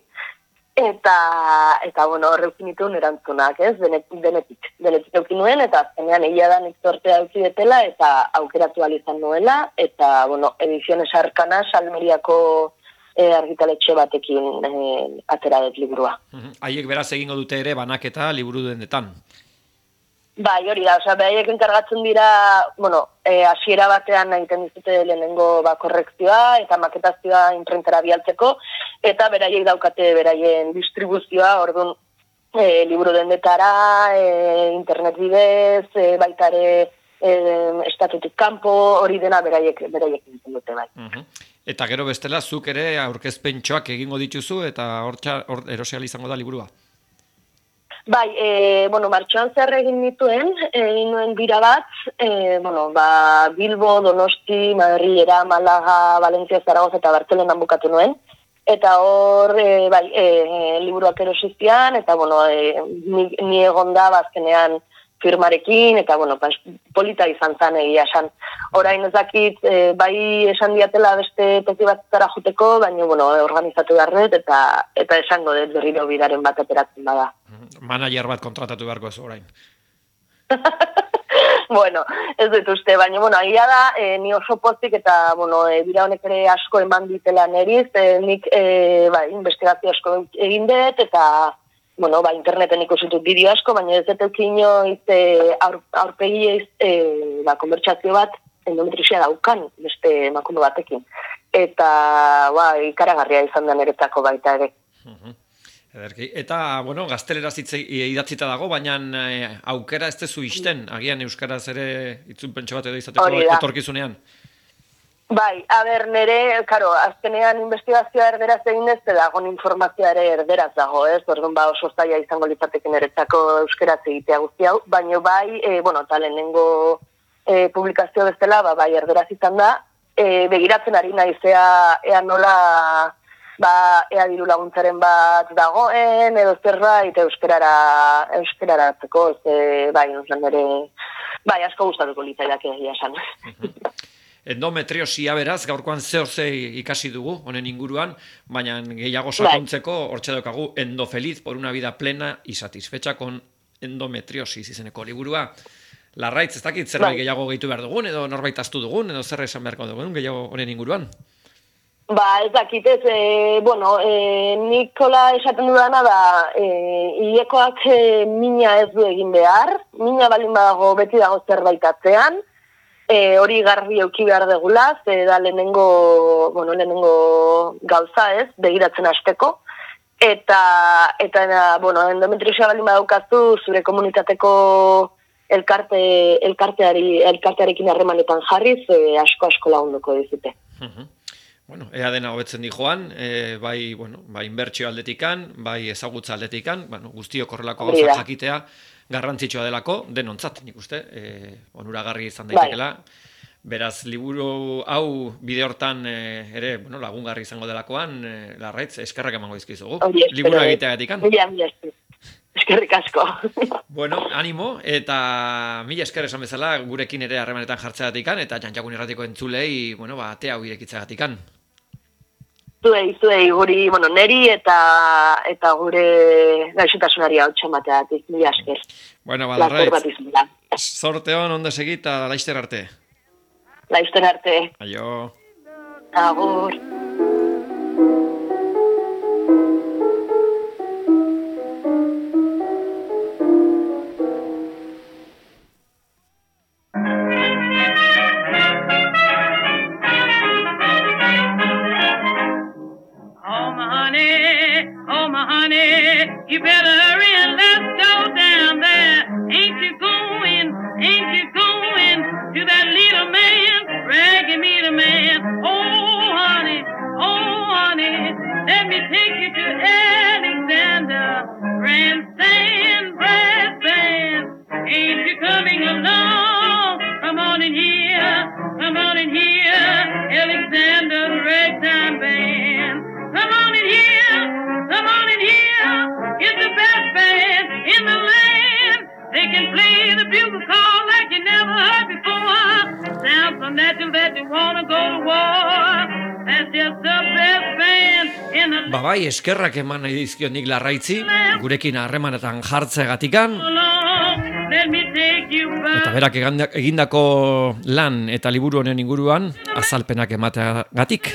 eta horrekin nituen erantzunak, ez? Denetik eukin nuen, eta azkenean egia da nik sortea euki detela, eta aukeratu izan nuela, eta, Ediciones Arcanas Almeriako argitaletxe batekin atera dut liburua. Haiek beraz egingo dute ere banaketa liburu dendetan. Bai, hori da, behaiek enkargatzen dira, hasiera batean egiten dizute lehenengo korrekzioa eta maketazioa imprentara bialtzeko, eta beraiek daukate beraien distribuzioa, orduan liburu dendetara, internet bidez, baita ere estatutik kanpo, hori dena beraiek egiten dute bai. Eta gero bestela, zuk ere aurkezpentxoak egingo dituzu, eta hor eroseal izango da liburua. Bai, martxoan zer egin nituen bira bat, Bilbo, Donosti, Madrilera, Malaga, Valencia, Zaragoza eta Bartzelonan bukatu nuen. Eta hor, liburuak erosiztian, eta, ni egonda bazkenean firmarekin, eta, polita izan zan egia esan. Orain ez dakit, bai esan diatela beste toki bat zara juteko, baina, organizatu beharret, eta esango dut berriro biraren bat ateratzen bada. Manager bat kontratatu beharko ez orain. Ez dut uste, baina, agia da, ni oso pozik eta, bira honek ere asko eman ditela neriz, nik, investigazio asko egin dut, eta, interneten ikusitut bideo asko, baina ez dut eukino aurpegi konbertsazio bat endometriosia daukan, beste emakume batekin. Eta, ikaragarria izan da niretzako baita ere. Ederki. Eta, gazteleraz idatzita dago, baina aukera ez tezu isten, agian euskaraz ere itzulpentxo bat edo izateko etorkizunean. Bai, nere, azkenean investigazioa erderaz egin ez, dagoen informazioa ere erderaz dago, ez? Orduan oso zaila izango litzateken eretzako euskaraz egitea guzti hau, baina bai, eta lehenengo publikazio bestela, bai, erderaz izan da, begiratzen ari naizea, ea nola, ea diru laguntzaren bat dagoen, edo zerbait euskararatzeko, bai, asko gustatuko litzaidak egia esan. Endometriosia beraz, gaurkoan ze ikasi dugu, honen inguruan, baina gehiago sakontzeko, hortxe daukagu, Endofeliz por una vida plena y satisfecha con endometriosis izeneko liburua. Larraitz, ez dakit zerbait gehiago gehitu behar dugun, edo norbait astu dugun, edo zer esan beharko dugun, gehiago honen inguruan? Ez dakit ez, Nikola esaten dudana da, hilekoak mina ez du egin behar, mina balin badago beti dago zerbait atzean, hori garbi euki behar degula, ze da lehenengo gauza ez, begiratzen hasteko, eta endometriosia balin badaukazu zure komunitateko elkartearekin harremanetan jarriz, asko lagunduko dizute. Ea dena hobetzen di joan, bai inbertsio aldetikan, bai ezagutza aldetikan, guztiok horrelako gauzak jakitea garrantzitsua delako, denontzat, nik uste, onuragarri izan daitekela. Beraz, liburu hau bide hortan ere lagungarri izango delakoan, Larraitz, eskerrak emango dizkizugu. Liburu egiteagatik. Eskerrik asko. Bueno, animo, eta mila esker esan bezala gurekin ere harremanetan jartzeagatikan, eta Jantjakun Irratiko entzulei, ate hau irekitzeagatikan. Zuei, guri, neri eta gure gaixotasunari hau txamateatik, mila esker. Bueno, Larraitz, sorte hon, ondo segi eta laizter arte. Laizter arte. Aio. Agur. You better hurry and let's go down there. Ain't you going to that little man, dragging me the man? Oh, honey, let me take you to Alexander, grandstand, brass band. Ain't you coming along? Come on in here, Alexander, the ragtime band. Come on in here. It's the best band in the land. They can play the bugle call like you never heard before. Sounds so natural that you wanna go to war. That's just the best band in the land. Bai, eskerrak eman nahi dizkiot nik Larraitzi, gurekin harremanetan jartzeagatikan. Eta berak egindako lan eta liburu honen inguruan azalpenak emateagatik.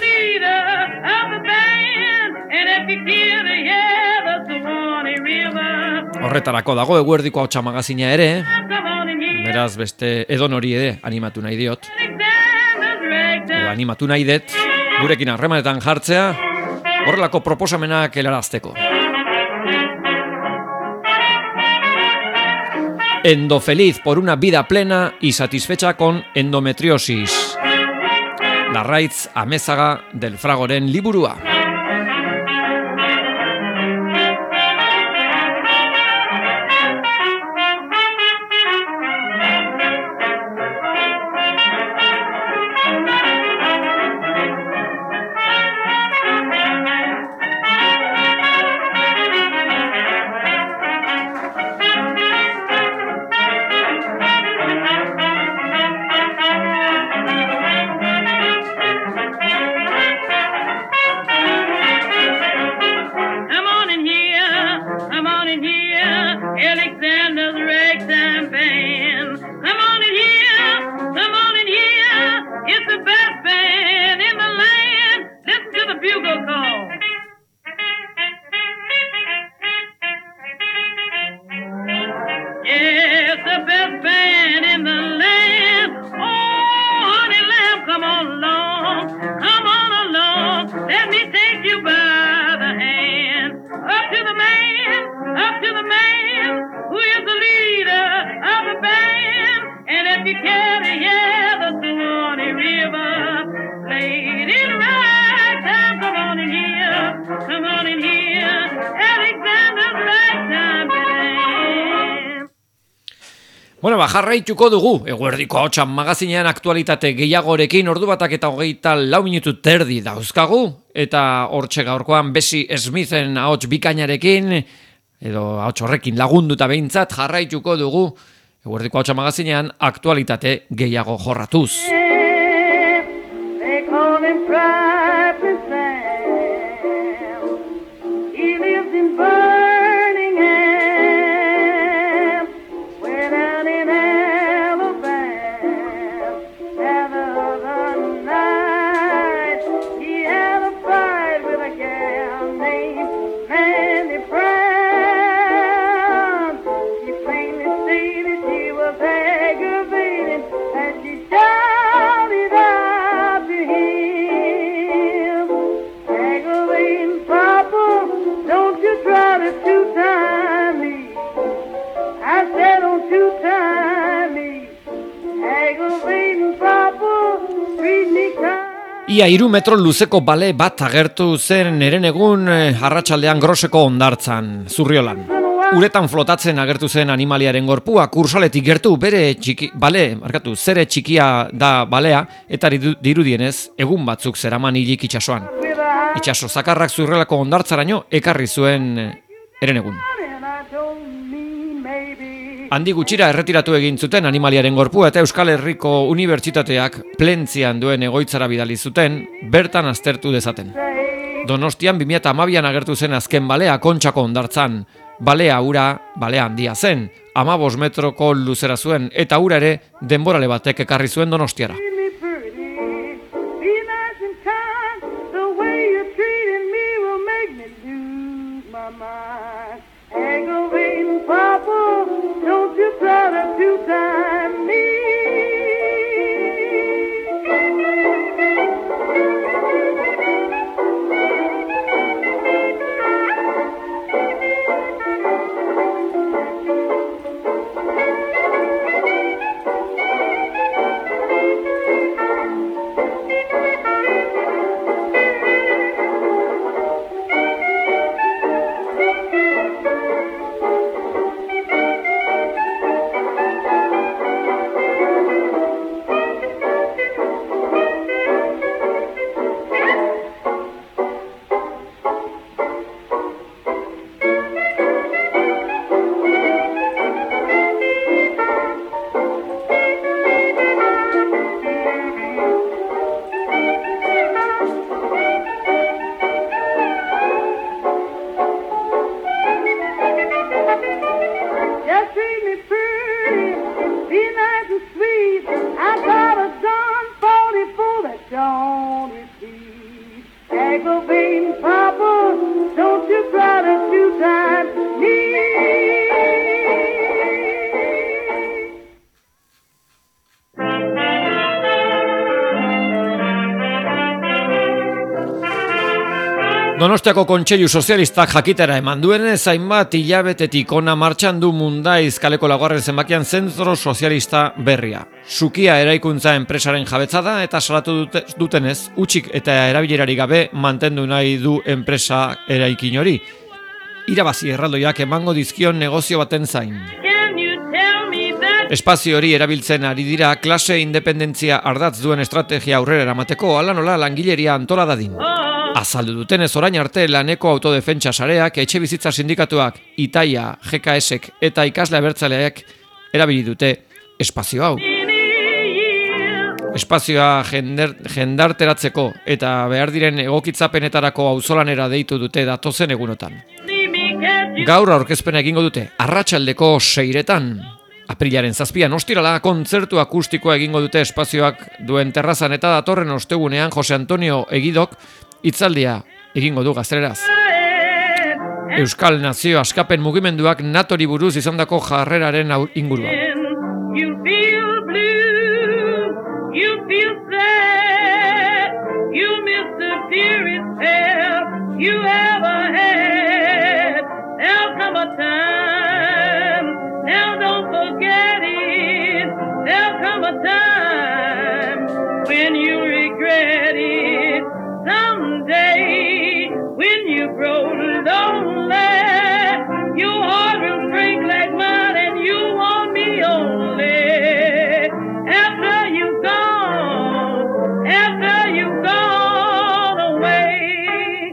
Horretarako dago Eguerdiko Ahotsa magazina ere, beraz beste edonori ere animatu nahi diot. Edo animatu nahi dut, gurekin harremanetan jartzea, horrelako proposamenak helarazteko. Endofeliz por una vida plena y satisfecha con endometriosis. Larraitz Amezaga del Fragoren liburua. Bueno, jarraituko dugu, Eguerdiko Ahotsa magazinean aktualitate gehiagorekin, 1:24 minutu terdi dauzkagu, eta hortxe gaurkoan Bessie Smithen ahots bikainarekin, edo ahots horrekin lagunduta behintzat jarraituko dugu, Eguerdiko Ahotsa magazinean aktualitate gehiago jorratuz. Ia 3 metro luzeko bale bat agertu zen herenegun arratsaldean Groseko hondartzan, Zurriolan. Uretan flotatzen agertu zen animaliaren gorpua, kursaletik gertu zere txikia da balea, eta dirudienez, egun batzuk zeraman hilik itsasoan. Itsaso zakarrak Zurriolako hondartzaraino ekarri zuen herenegun. Handi gutxira erretiratu egin zuten animaliaren gorpua eta Euskal Herriko Unibertsitateak Plentzian duen egoitzara bidali zuten, bertan aztertu dezaten. Donostian 2012an agertu zen azken balea Kontxako hondartzan. Balea ura, balea handia zen, 15 metroko luzera zuen eta ura ere denborale batek ekarri zuen Donostiara. Donostiako Kontseilu Sozialistak jakitera eman duenez, hainbat hilabetetik ona martxan du Mundaiz kaleko laugarren zenbakian zentro sozialista berria. Sukia eraikuntza enpresaren jabetza da eta salatu dutenez, hutsik eta erabilerari gabe mantendu nahi du enpresa eraikin hori. Irabazi erraldoiak emango dizkion negozio baten zain. Espazio hori erabiltzen ari dira klase independentzia ardatz duen estrategia aurrera eramateko, hala nola langileria antola dadin. Azaldu dutenez orain arte laneko autodefentsa sareak, etxe bizitza sindikatuak, Itaia, GKSek eta ikasle abertzaleak erabili dute espazio hau. Espazioa jendarteratzeko eta behar diren egokitzapenetarako auzolanera deitu dute datozen egunotan. Gaur aurkezpena egingo dute, arratsaldeko 6:00. Aprilaren 7an ostirala kontzertu akustikoa egingo dute espazioak duen terrazan eta datorren ostegunean Jose Antonio Egidok hitzaldia egingo du gazteleraz. Euskal Nazio Askapen mugimenduak NATOri buruz izandako jarreraren inguruan. Someday, when you grow lonely, your heart will break like mine and you want me only. After you've gone away.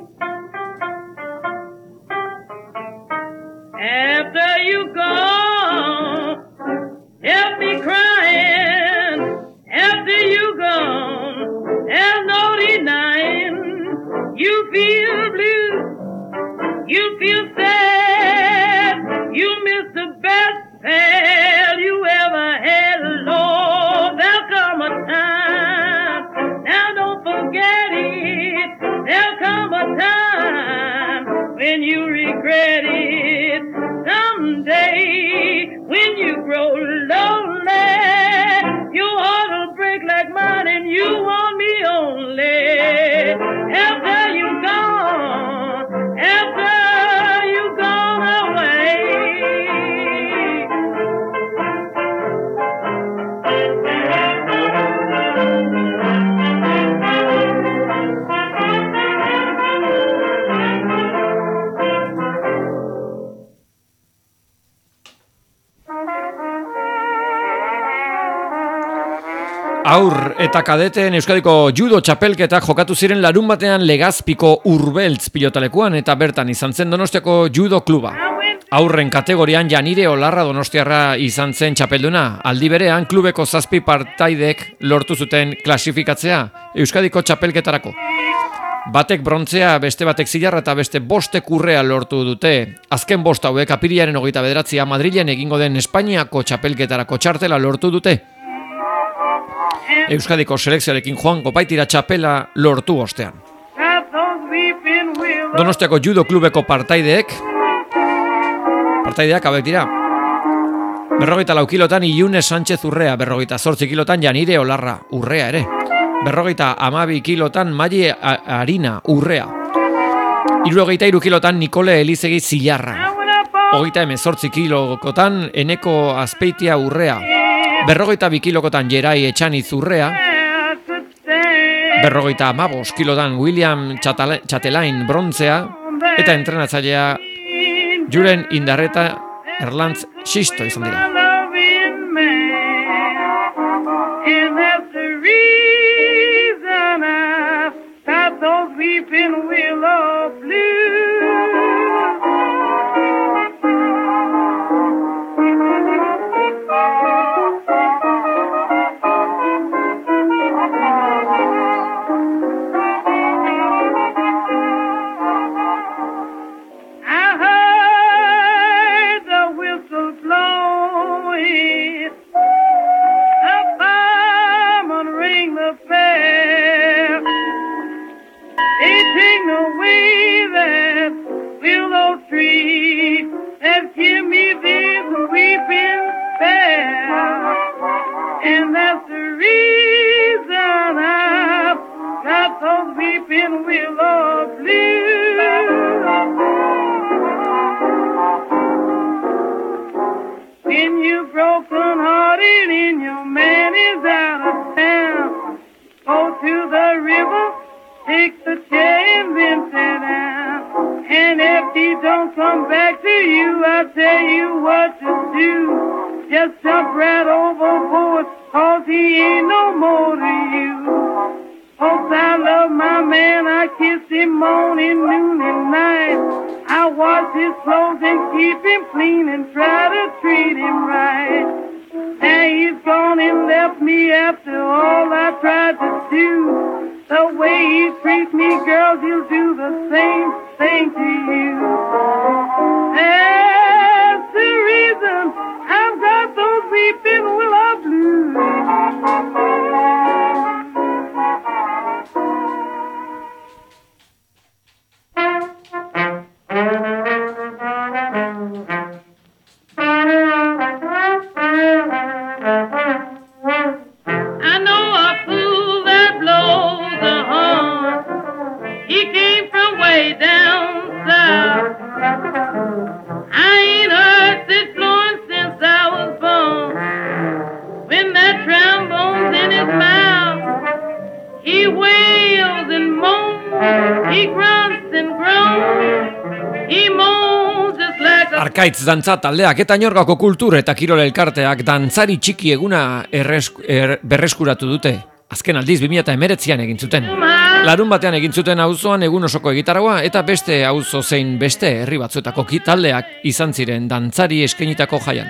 After you've gone, help me crying. After you've gone, there's no denying. You feel blue, you feel sad, you miss the best pal you ever had. Lord, there'll come a time, now don't forget it. There'll come a time when you regret it. Someday, when you grow lonely, your heart will break like mine and you want me only. After you've gone away. Aur eta kadeteen Euskadiko judo txapelketak jokatu ziren larunbatean Legazpiko Urbeltz pilotalekuan eta bertan izan zen Donostiako judo kluba. Aurren kategorian Janire Olarra donostiarra izan zen txapelduna. Aldi berean klubeko 7 partaidek lortu zuten klasifikatzea Euskadiko txapelketarako. Batek brontzea, beste batek zilarra eta beste 5 urrea lortu dute. Azken 5 hauek apirilaren 29 Madrilen egingo den Espainiako txapelketarako txartela lortu dute. Euskadiko selekzioarekin joango baitira txapela lortu ostean. Donostiako judo klubeko partaideak hauek dira. 44 kilotan Iune Sánchez Urrea, 48 kilotan Janire Olarra Urrea ere. 52 kilotan Maile Arina Urrea. 73 kilotan Nikole Elizegi Zilarra. 38 kilokotan Eneko Azpeitia Urrea. 42 kilokotan Jerai Etxaniz Urrea. 55 kilotan William Chatelain brontzea. Eta entrenatzailea Julen Indarreta Erlantz Xisto izan dira. Arkaitz dantza taldeak eta Inorgako kultur eta kirol elkarteak dantzari txiki eguna berreskuratu dute. Azken aldiz 2019an egin zuten. Larun batean egin zuten auzoan egun osoko egitaragua eta beste auzo zein beste herri batzuetako taldeak izan ziren dantzari eskainitako jaian.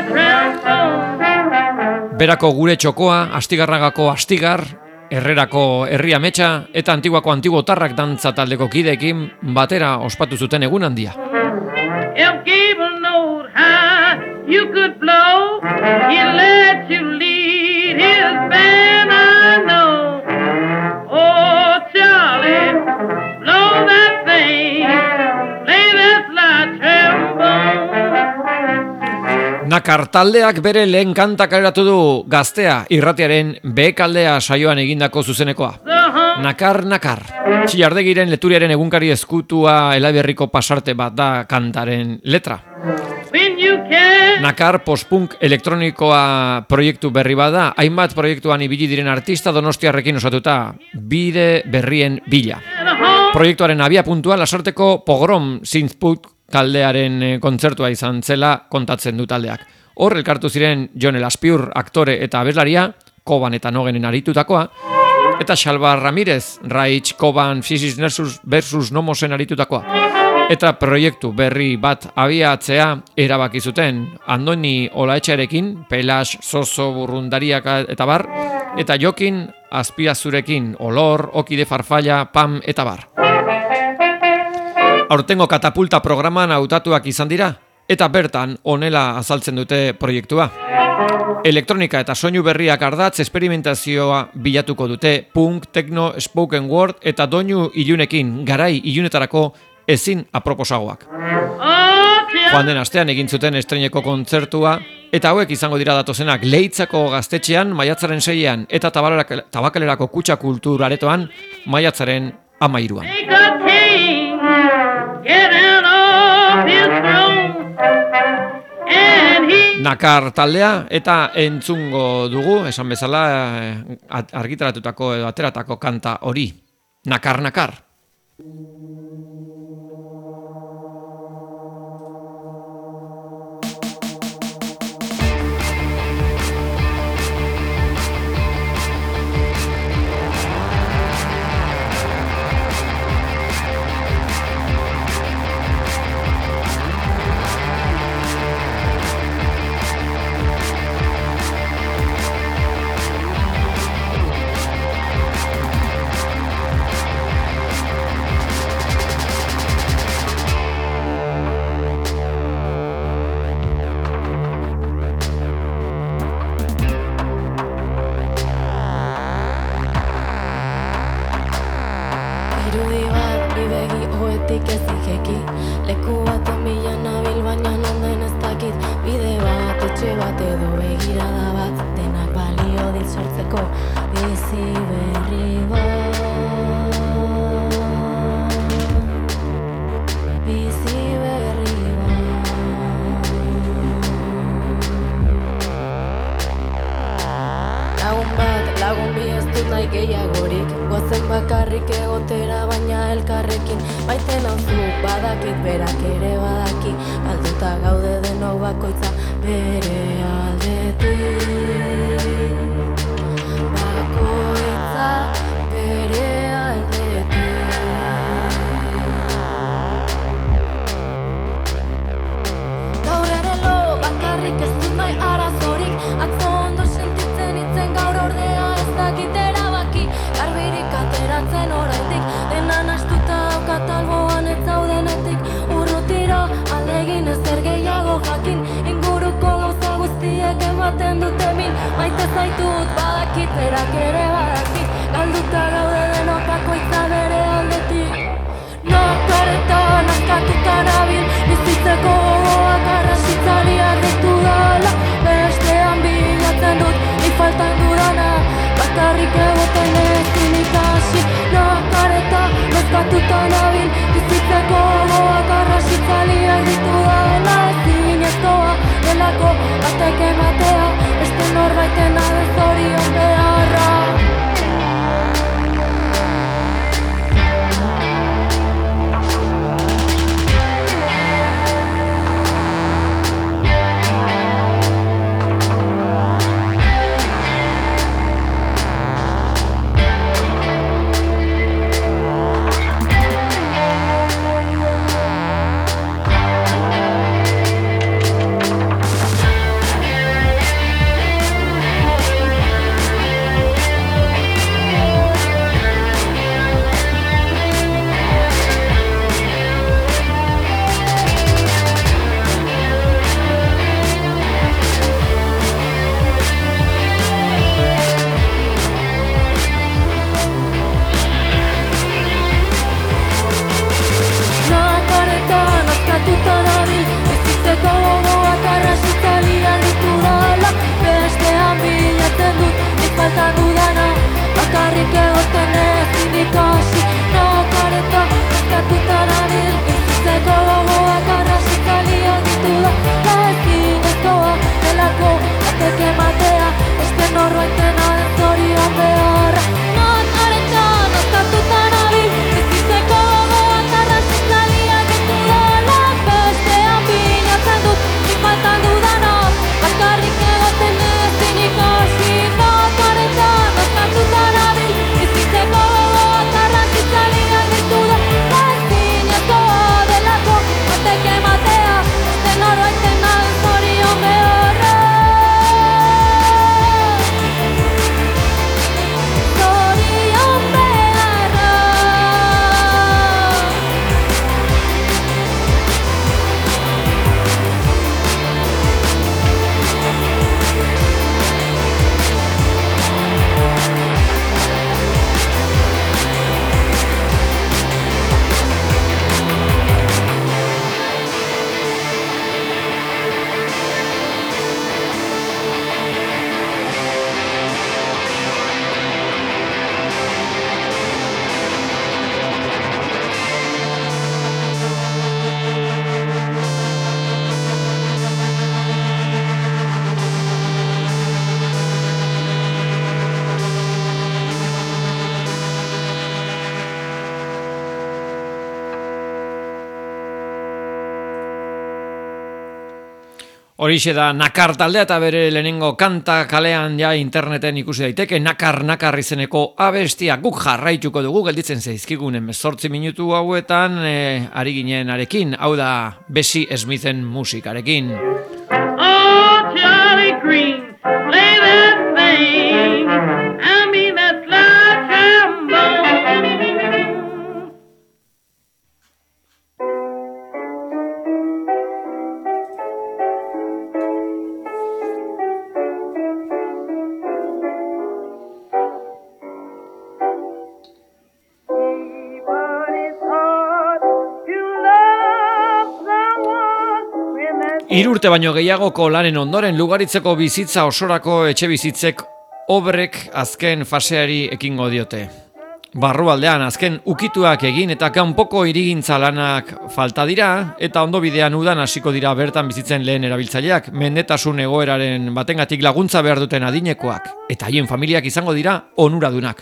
Berako Gure Txokoa, Astigarragako Astigar, Herrerako Herri Ametsa eta Antiguako Antiguotarrak dantza taldeko kideekin batera ospatu zuten egun handia. If Gable knowed how you could blow, he let you lead his band, I know. Oh, Charlie, blow that thing, play that slide trombone. Nakar taldeak bere lehen kanta kaleratu du Gaztea irratiaren B-kaldea saioan egindako zuzenekoa. Nakar, nakar. Txillardegiren Leturiaren egunkari ezkutua Elaberriko pasarte bat da kantaren letra. Nakar post-punk elektronikoa proiektu berri bada, hainbat proiektuan ibili diren artista donostiarrekin osatuta, bide berrien bila. Proiektuaren abiapuntua Lasarteko Pogrom synthpunk taldearen kontzertua izan zela kontatzen du taldeak. Hor elkartu ziren Jon Elaspiur aktore eta abeslaria, Koban eta Nogenen aritutakoa, eta Xalba Ramirez, Raitz, Koban, Physis versus Nomosen aritutakoa. Eta proiektu berri bat abiatzea erabaki zuten Andoni Olaetxearekin, Pelas, Zozo, Burrundariak eta bar, eta Jokin Azpiazurekin, Olor, Okide Farfalla, Pam eta bar. Aurtengo katapulta programan hautatuak izan dira, eta bertan honela azaltzen dute proiektua. Elektronika eta soinu berriak ardatz esperimentazioa bilatuko dute punk, techno, spoken word eta doinu ilunekin, garai ilunetarako ezin aproposagoak. Joan den astean egin zuten estreineko kontzertua, eta hauek izango dira datozenak Leitzako Gaztetxean maiatzaren 6ean eta Tabakalerako Kutxa Kulturaretoan maiatzaren 13ean. Nakar taldea eta entzungo dugu, esan bezala argitaratutako edo ateratako kanta hori. Nakar, nakar. Horixe da Nakar taldea eta bere lehenengo kanta kalean ja interneten ikusi daiteke Nakar izeneko abestia. Guk jarraituko dugu gelditzen zaizkigunen 18 minutu hauetan ari ginen arekin, hau da Bessie Smithen musikarekin. Oh, Charlie Green, play that thing. I mean that slide trombone. Urte baino gehiagoko lanen ondoren Lugaritzeko bizitza osorako etxe bizitzek obrek azken faseari ekingo diote. Barrualdean azken ukituak egin eta kanpoko hirigintza lanak falta dira eta ondo bidean udan hasiko dira bertan bizitzen lehen erabiltzaileak, mendetasun egoeraren batengatik laguntza behar duten adinekoak eta haien familiak izango dira onuradunak.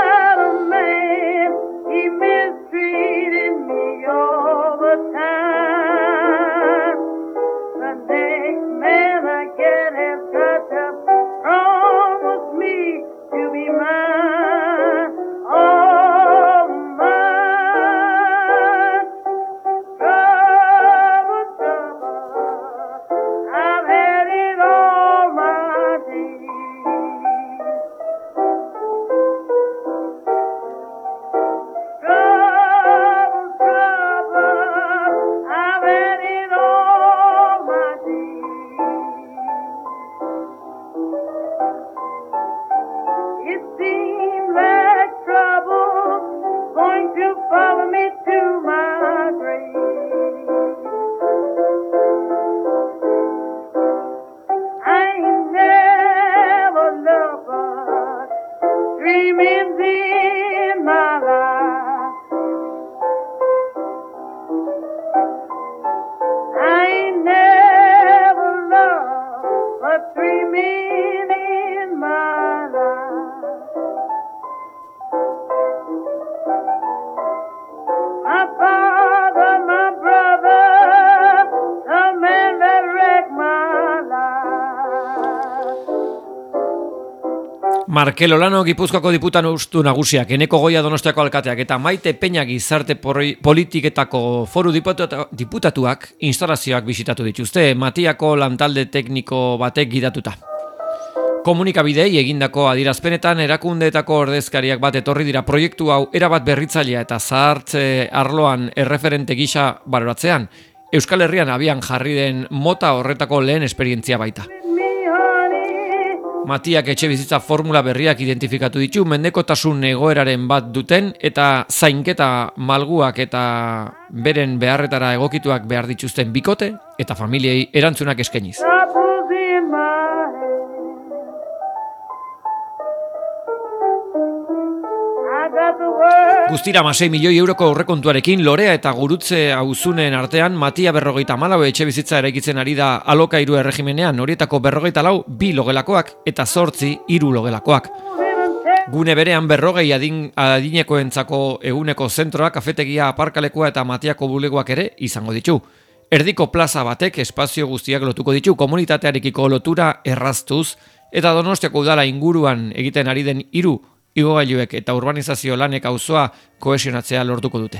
Markel Olano Gipuzkoako diputatu nagusiak, Eneko Goia Donostiako alkateak eta Maite Peña gizarte politiketako foru diputatuak instalazioak bisitatu dituzte, Matiako lantalde tekniko batek gidatuta. Komunikabidei egindako adierazpenetan erakundeetako ordezkariak bat etorri dira proiektu hau erabat berritzailea eta zahartze arloan erreferente gisa baloratzean, Euskal Herrian abian jarri den mota horretako lehen esperientzia baita. Matiak etxe bizitza formula berriak identifikatu ditu, mendekotasun egoeraren bat duten eta zainketa malguak eta beren beharretara egokituak behar dituzten bikote eta familiei erantzunak eskainiz. Guztira 6 milioi euroko aurrekontuarekin Lorea eta Gurutze auzunen artean Matia 54 etxe bizitza eraikitzen ari da alokairu erregimenean, horietako 44 2 logelakoak eta 8 3 logelakoak. Gune berean 40 adinekoentzako eguneko zentroa, kafetegia, aparkalekua eta Matiako bulegoak ere izango ditu. Erdiko plaza batek espazio guztiak lotuko ditu komunitatearekiko lotura erraztuz eta Donostiako udala inguruan egiten ari den 3 igogailuek eta urbanizazio lanek auzoa kohesionatzea lortuko dute.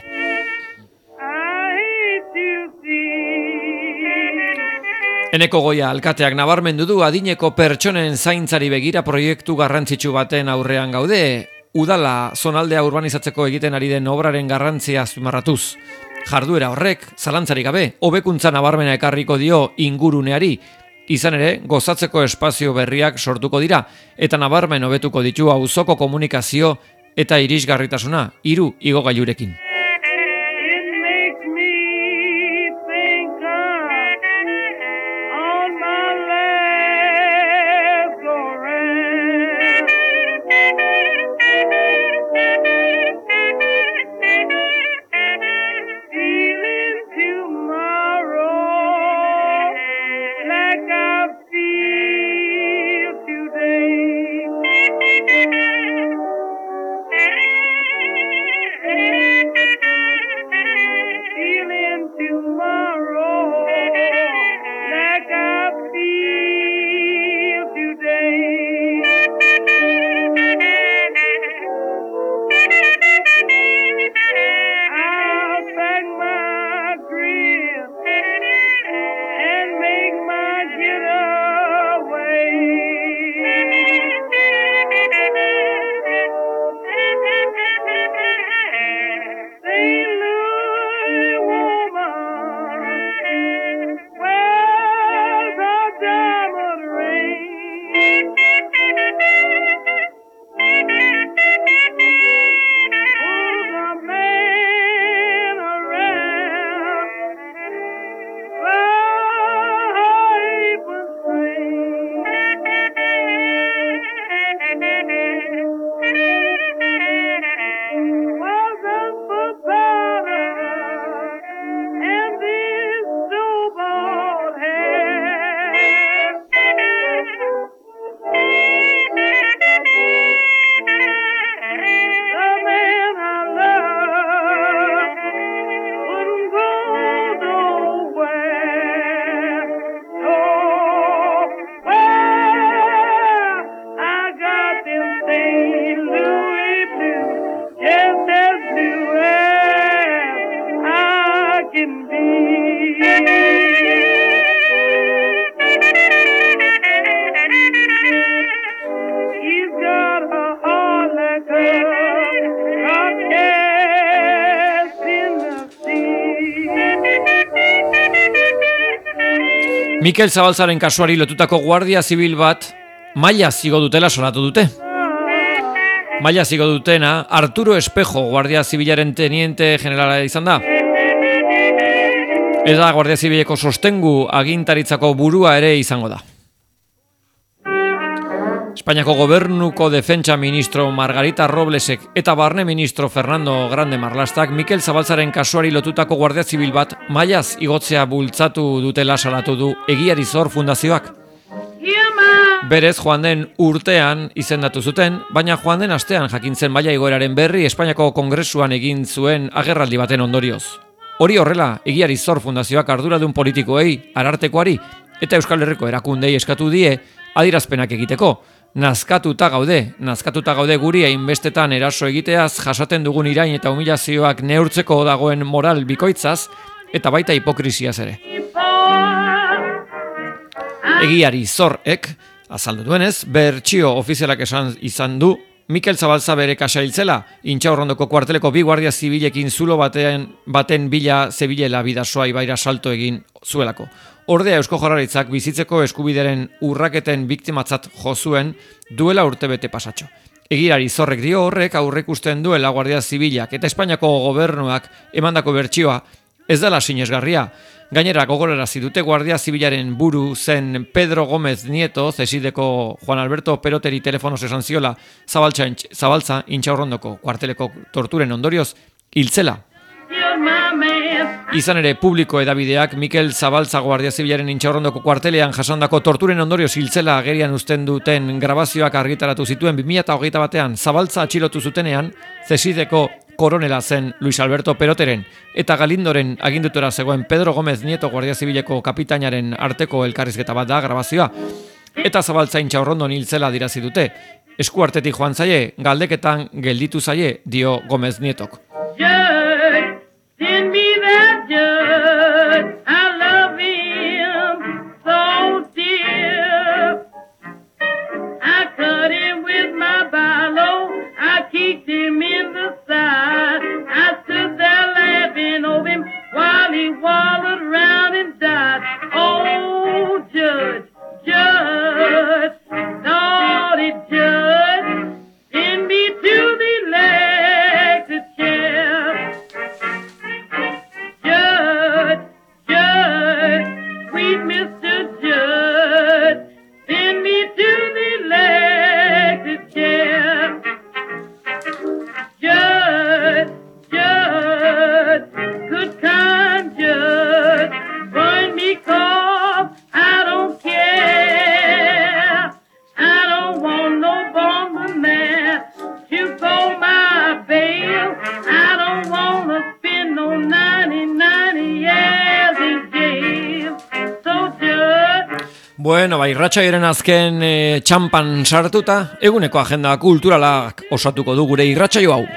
Eneko Goia alkateak nabarmendu du adineko pertsonen zaintzari begira proiektu garrantzitsu baten aurrean gaude, udala zonaldea urbanizatzeko egiten ari den obraren garrantzia azpimarratuz. Jarduera horrek, zalantzarik gabe, hobekuntza nabarmena ekarriko dio inguruneari, izan ere, gozatzeko espazio berriak sortuko dira, eta nabarmen hobetuko ditu auzoko komunikazio eta irisgarritasuna 3 igogailurekin. Mikel Zabaltzaren kasuari lotutako guardia zibil bat mailaz igo dutela salatu dute. Mailaz igo dutena Arturo Espejo guardia zibilaren teniente generala izan da. Eta guardia zibileko sostengu agintaritzako burua ere izango da. Espainiako gobernuko defentsa ministro Margarita Roblesek eta barne ministro Fernando Grande Marlastak Mikel Zabaltzaren kasuari lotutako guardia zibil bat mailaz igotzea bultzatu dutela salatu du Egiari Zor Fundazioak. Berez joan den urtean izendatu zuten, baina joan den astean jakintzen maila igoeraren berri Espainiako Kongresuan egin zuen agerraldi baten ondorioz. Hori horrela, Egiari Zor Fundazioak arduradun politikoei, Arartekoari eta Euskal Herriko erakundei eskatu die adierazpenak egiteko. Nazkatuta gaude guri hainbestetan eraso egiteaz, jasaten dugun irain eta humilazioak neurtzeko dagoen moral bikoitzaz, eta baita hipokrisiaz ere. Egiari Zorek, azaldu duenez, bertsio ofizialak esan izan du, Mikel Zabaltza bere kasa hiltzela, Intxaurrondoko kuarteleko bi guardia zibilekin zulo baten bila zebilela bidasoa ibaira salto egin zuelako. Ordea Eusko Jaurlaritzak bizitzeko eskubideren urraketen biktimatzat jo zuen duela urtebete pasatxo. Egiari Zorrek dio horrek aurrekusten duela Guardia Zibilak eta Espainiako gobernuak emandako bertsioa ez dela sinesgarria. Gainera gogorarazi dute Guardia Zibilaren buru zen Pedro Gómez Nieto, zesideko Juan Alberto Peroteri telefonoz esan ziola Zabaltza Intxaurrondoko kuarteleko torturen ondorioz hiltzela. Izan ere, publiko edabideak Mikel Zabaltza Guardia Zibilaren Intxaurrondoko kuartelean jasandako torturen ondorioz hiltzela agerian uzten duten grabazioak argitaratu zituen 2021 batean Zabaltza atxilotu zutenean, zesideko koronela zen Luis Alberto Peroteren eta Galindoren agindutora zegoen Pedro Gómez Nieto Guardia Zibileko kapitainaren arteko elkarrizketa bat da grabazioa. Eta Zabaltza Intxaurrondon hiltzela dirazi dute. Eskuartetik joan zaie, galdeketan gelditu zaie, dio Gómez Nietok. Send me that judge, I love him so dear. I cut him with my balo, I kicked him in the side. I stood there laughing over him while he wallowed around and died. Oh, judge, judge, naughty judge, send me to the electric chair. Sweet Mr. Judge, send me to the electric chair. Judge, good kind judge, burn me cold, I don't care. I don't want no bummer man to go my bail. I don't want to spend no 99 years in jail. So judge. Bueno, irratsaiaren azken txampan sartuta, eguneko agenda kulturalak osatuko du gure irratsaio hau.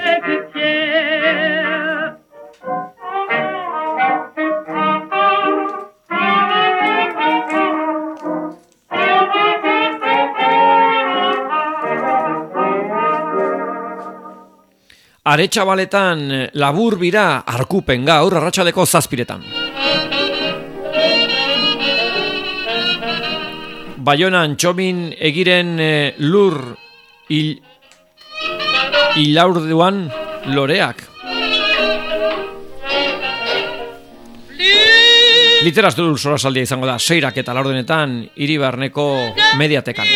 Aretxabaletan labur bira arkupen gaur arratsaldeko 7:00. Baionan Txomin Egiren lur ilaurduan loreak. Literaztur solasaldia izango da, 6 eta laurdenetan Iribarneko Mediatekan.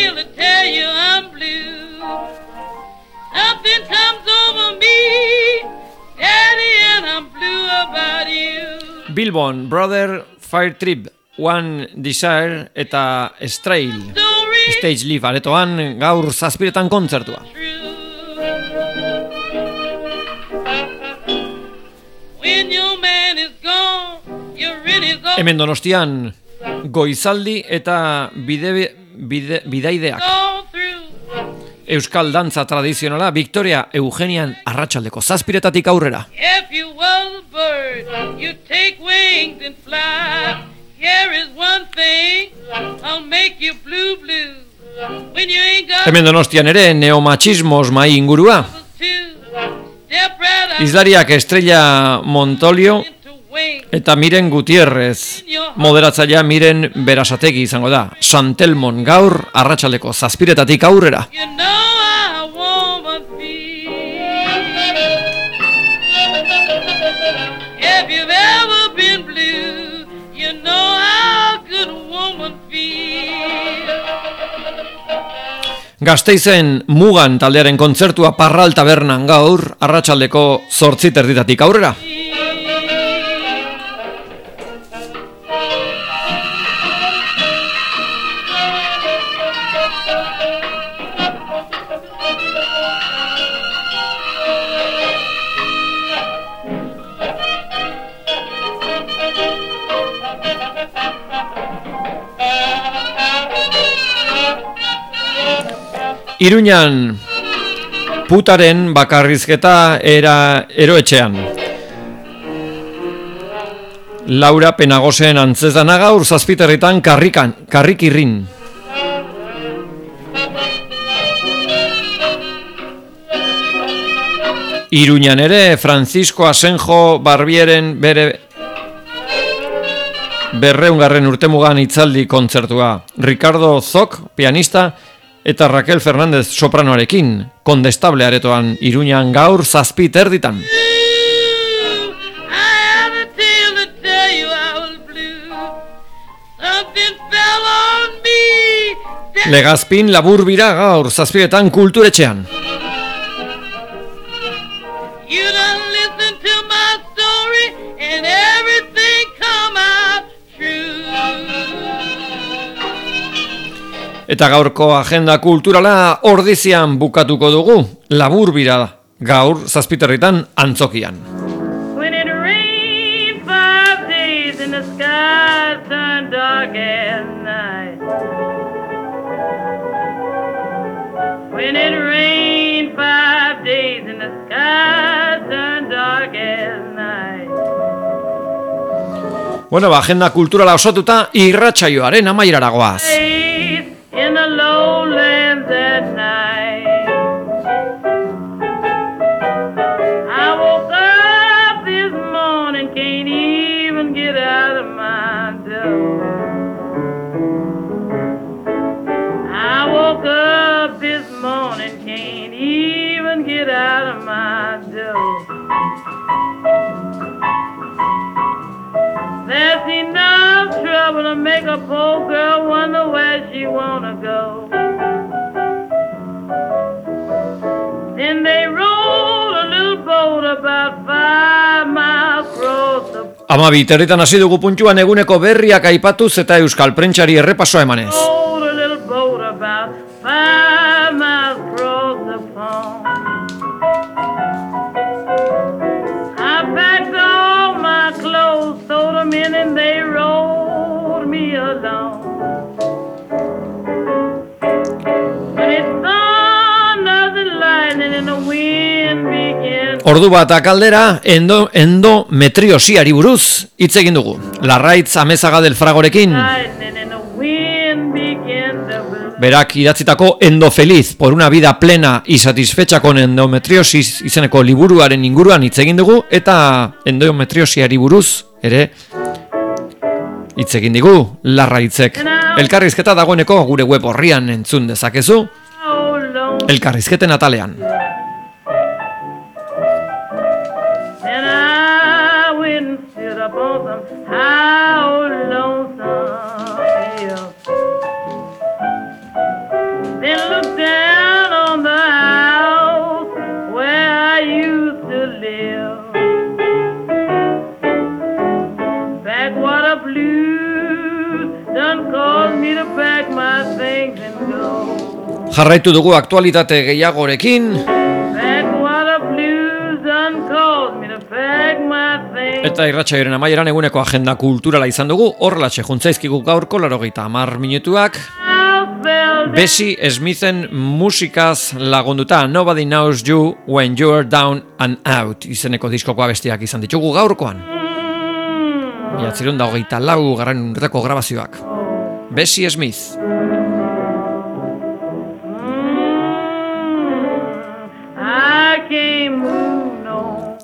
Bilbon, Brother, Fire Trip, One Desire eta Strail Stage Live aretoan gaur 7:00 kontzertua. Hemen Donostian Goizaldi eta bidaideak. Euskal dantza tradizionala Victoria Eugenian arratsaldeko 7:00 aurrera. Hemen Donostian ere neomachismos mai ingurua. Izlariak Estrella Montolio eta Miren Gutierrez Moderatzailea Miren Berasategi izango da. Santelmon gaur arratsaldeko 7:00 aurrera. You know how a woman feels. If you've ever been blue, you know how good a woman feels. Gasteizen Mugan taldearen kontzertua Parral Tabernan gaur arratsaldeko 8:30 aurrera. Iruñan putaren bakarrizketa eroetxean. Laura Penagosen antzezana gaur 7:00 karrikirrin. Iruñan ere Francisco Asenjo Barbieren bere 200. urtemugan hitzaldi kontzertua. Ricardo Zok, pianista, eta Raquel Fernández sopranoarekin, Kondestable aretoan Iruñan gaur 7:30. Legazpin Laburbira gaur 7:00 kulturetxean. Eta gaurko agenda kulturala Ordizian bukatuko dugu, Laburbira gaur 7:00 Antzokian. When it rained 5 days and the sky turned dark at night. When it rained 5 days and the sky turned dark at night. Bueno, agenda kulturala osatuta irratsaioaren amaierara goaz. In the lowlands at night, I woke up this morning, can't even get out of my door. I woke up this morning, can't even get out of my door. There's enough trouble to make a poor girl wonder where she wanna go. Then they rowed a little boat about 5 miles across the... 12:00 hasi dugu puntuan eguneko berriak aipatuz eta euskal prentsari errepasoa emanez. Rowed a little boat about 5 miles across the pond. I packed all my clothes, threw them in, and they rolled me along. When it thundered and lightning and the wind began. Ordu bat akaldera endometriosiari buruz hitz egin dugu. Larraitz Amezaga del Fragorekin. Lightning and the wind began to blow. Berak idatzitako Endofeliz por una vida plena y satisfecha con endometriosis izeneko liburuaren inguruan hitz egin dugu eta endometriosiari buruz ere hitz egin digu Larraitzek. Elkarrizketa dagoeneko gure web orrian entzun dezakezu. Elkarrizketen atalean. And I went and stood up on some high old lonesome hill. Then looked down on the house where I used to live. Backwater blues done caused me to pack my things and go. Jarraitu dugu aktualitate gehiagorekin. Backwater blues done caused me to pack my things. Eta irratsaioaren amaieran eguneko agenda kulturala izan dugu. Horrelatxe juntzaizkigu gaurko 80 minutuak. Bessie Smithen musikaz lagunduta Nobody Knows You When You're Down and Out izeneko diskokoa bestiak izan ditugu gaurkoan. 1924 garren urteko grabazioak. Bessie Smith.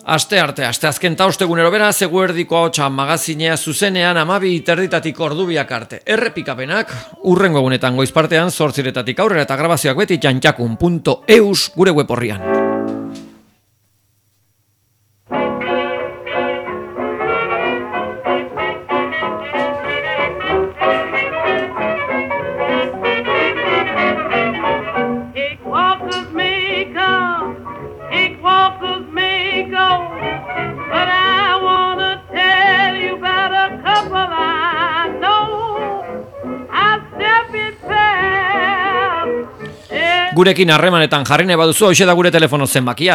Asteazken ta ostegunero beraz, eguerdiko ahotsa magazinea zuzenean 12:30 ordubiak arte. Errepikapenak hurrengo egunetan goizpartean 8:00 aurrera eta grabazioak beti txantxakun.eus gure web orrian. Gurekin harremanetan jarri nahi baduzu, hoxe da gure telefono zenbakia,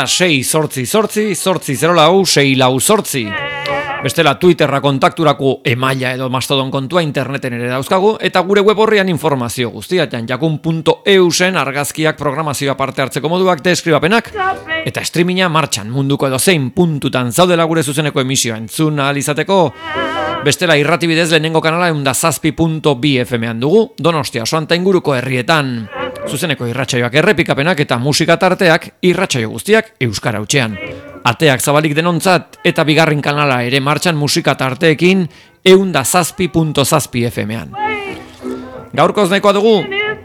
688-648-648. Bestela Twitterra kontakturako emaila edo mastodon kontua interneten ere dauzkagu, eta gure web horrian informazio guztia, txantxakun.eusen argazkiak programazioa parte hartzeko moduak, deskribapenak, eta streaminga martxan munduko edo zein puntutan zaudela gure zuzeneko emisioa entzun ahal izateko. Bestela irratibidez lehenengo kanala 107.2 FM-an dugu, Donostia osoan inguruko herrietan. Zuzeneko irratsaioak errepikapenak eta musika tarteak irratsaio guztiak euskara hutsean. Ateak zabalik denontzat eta bigarren kanala ere martxan musika tarteekin 107.7 FM-an. Gaurkoz nahikoa dugu,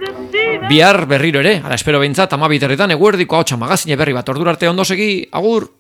bihar berriro ere, ala espero behintzat 12:00 eguerdiko ahotsa magazine berri bat ordura arte ondo segi, agur!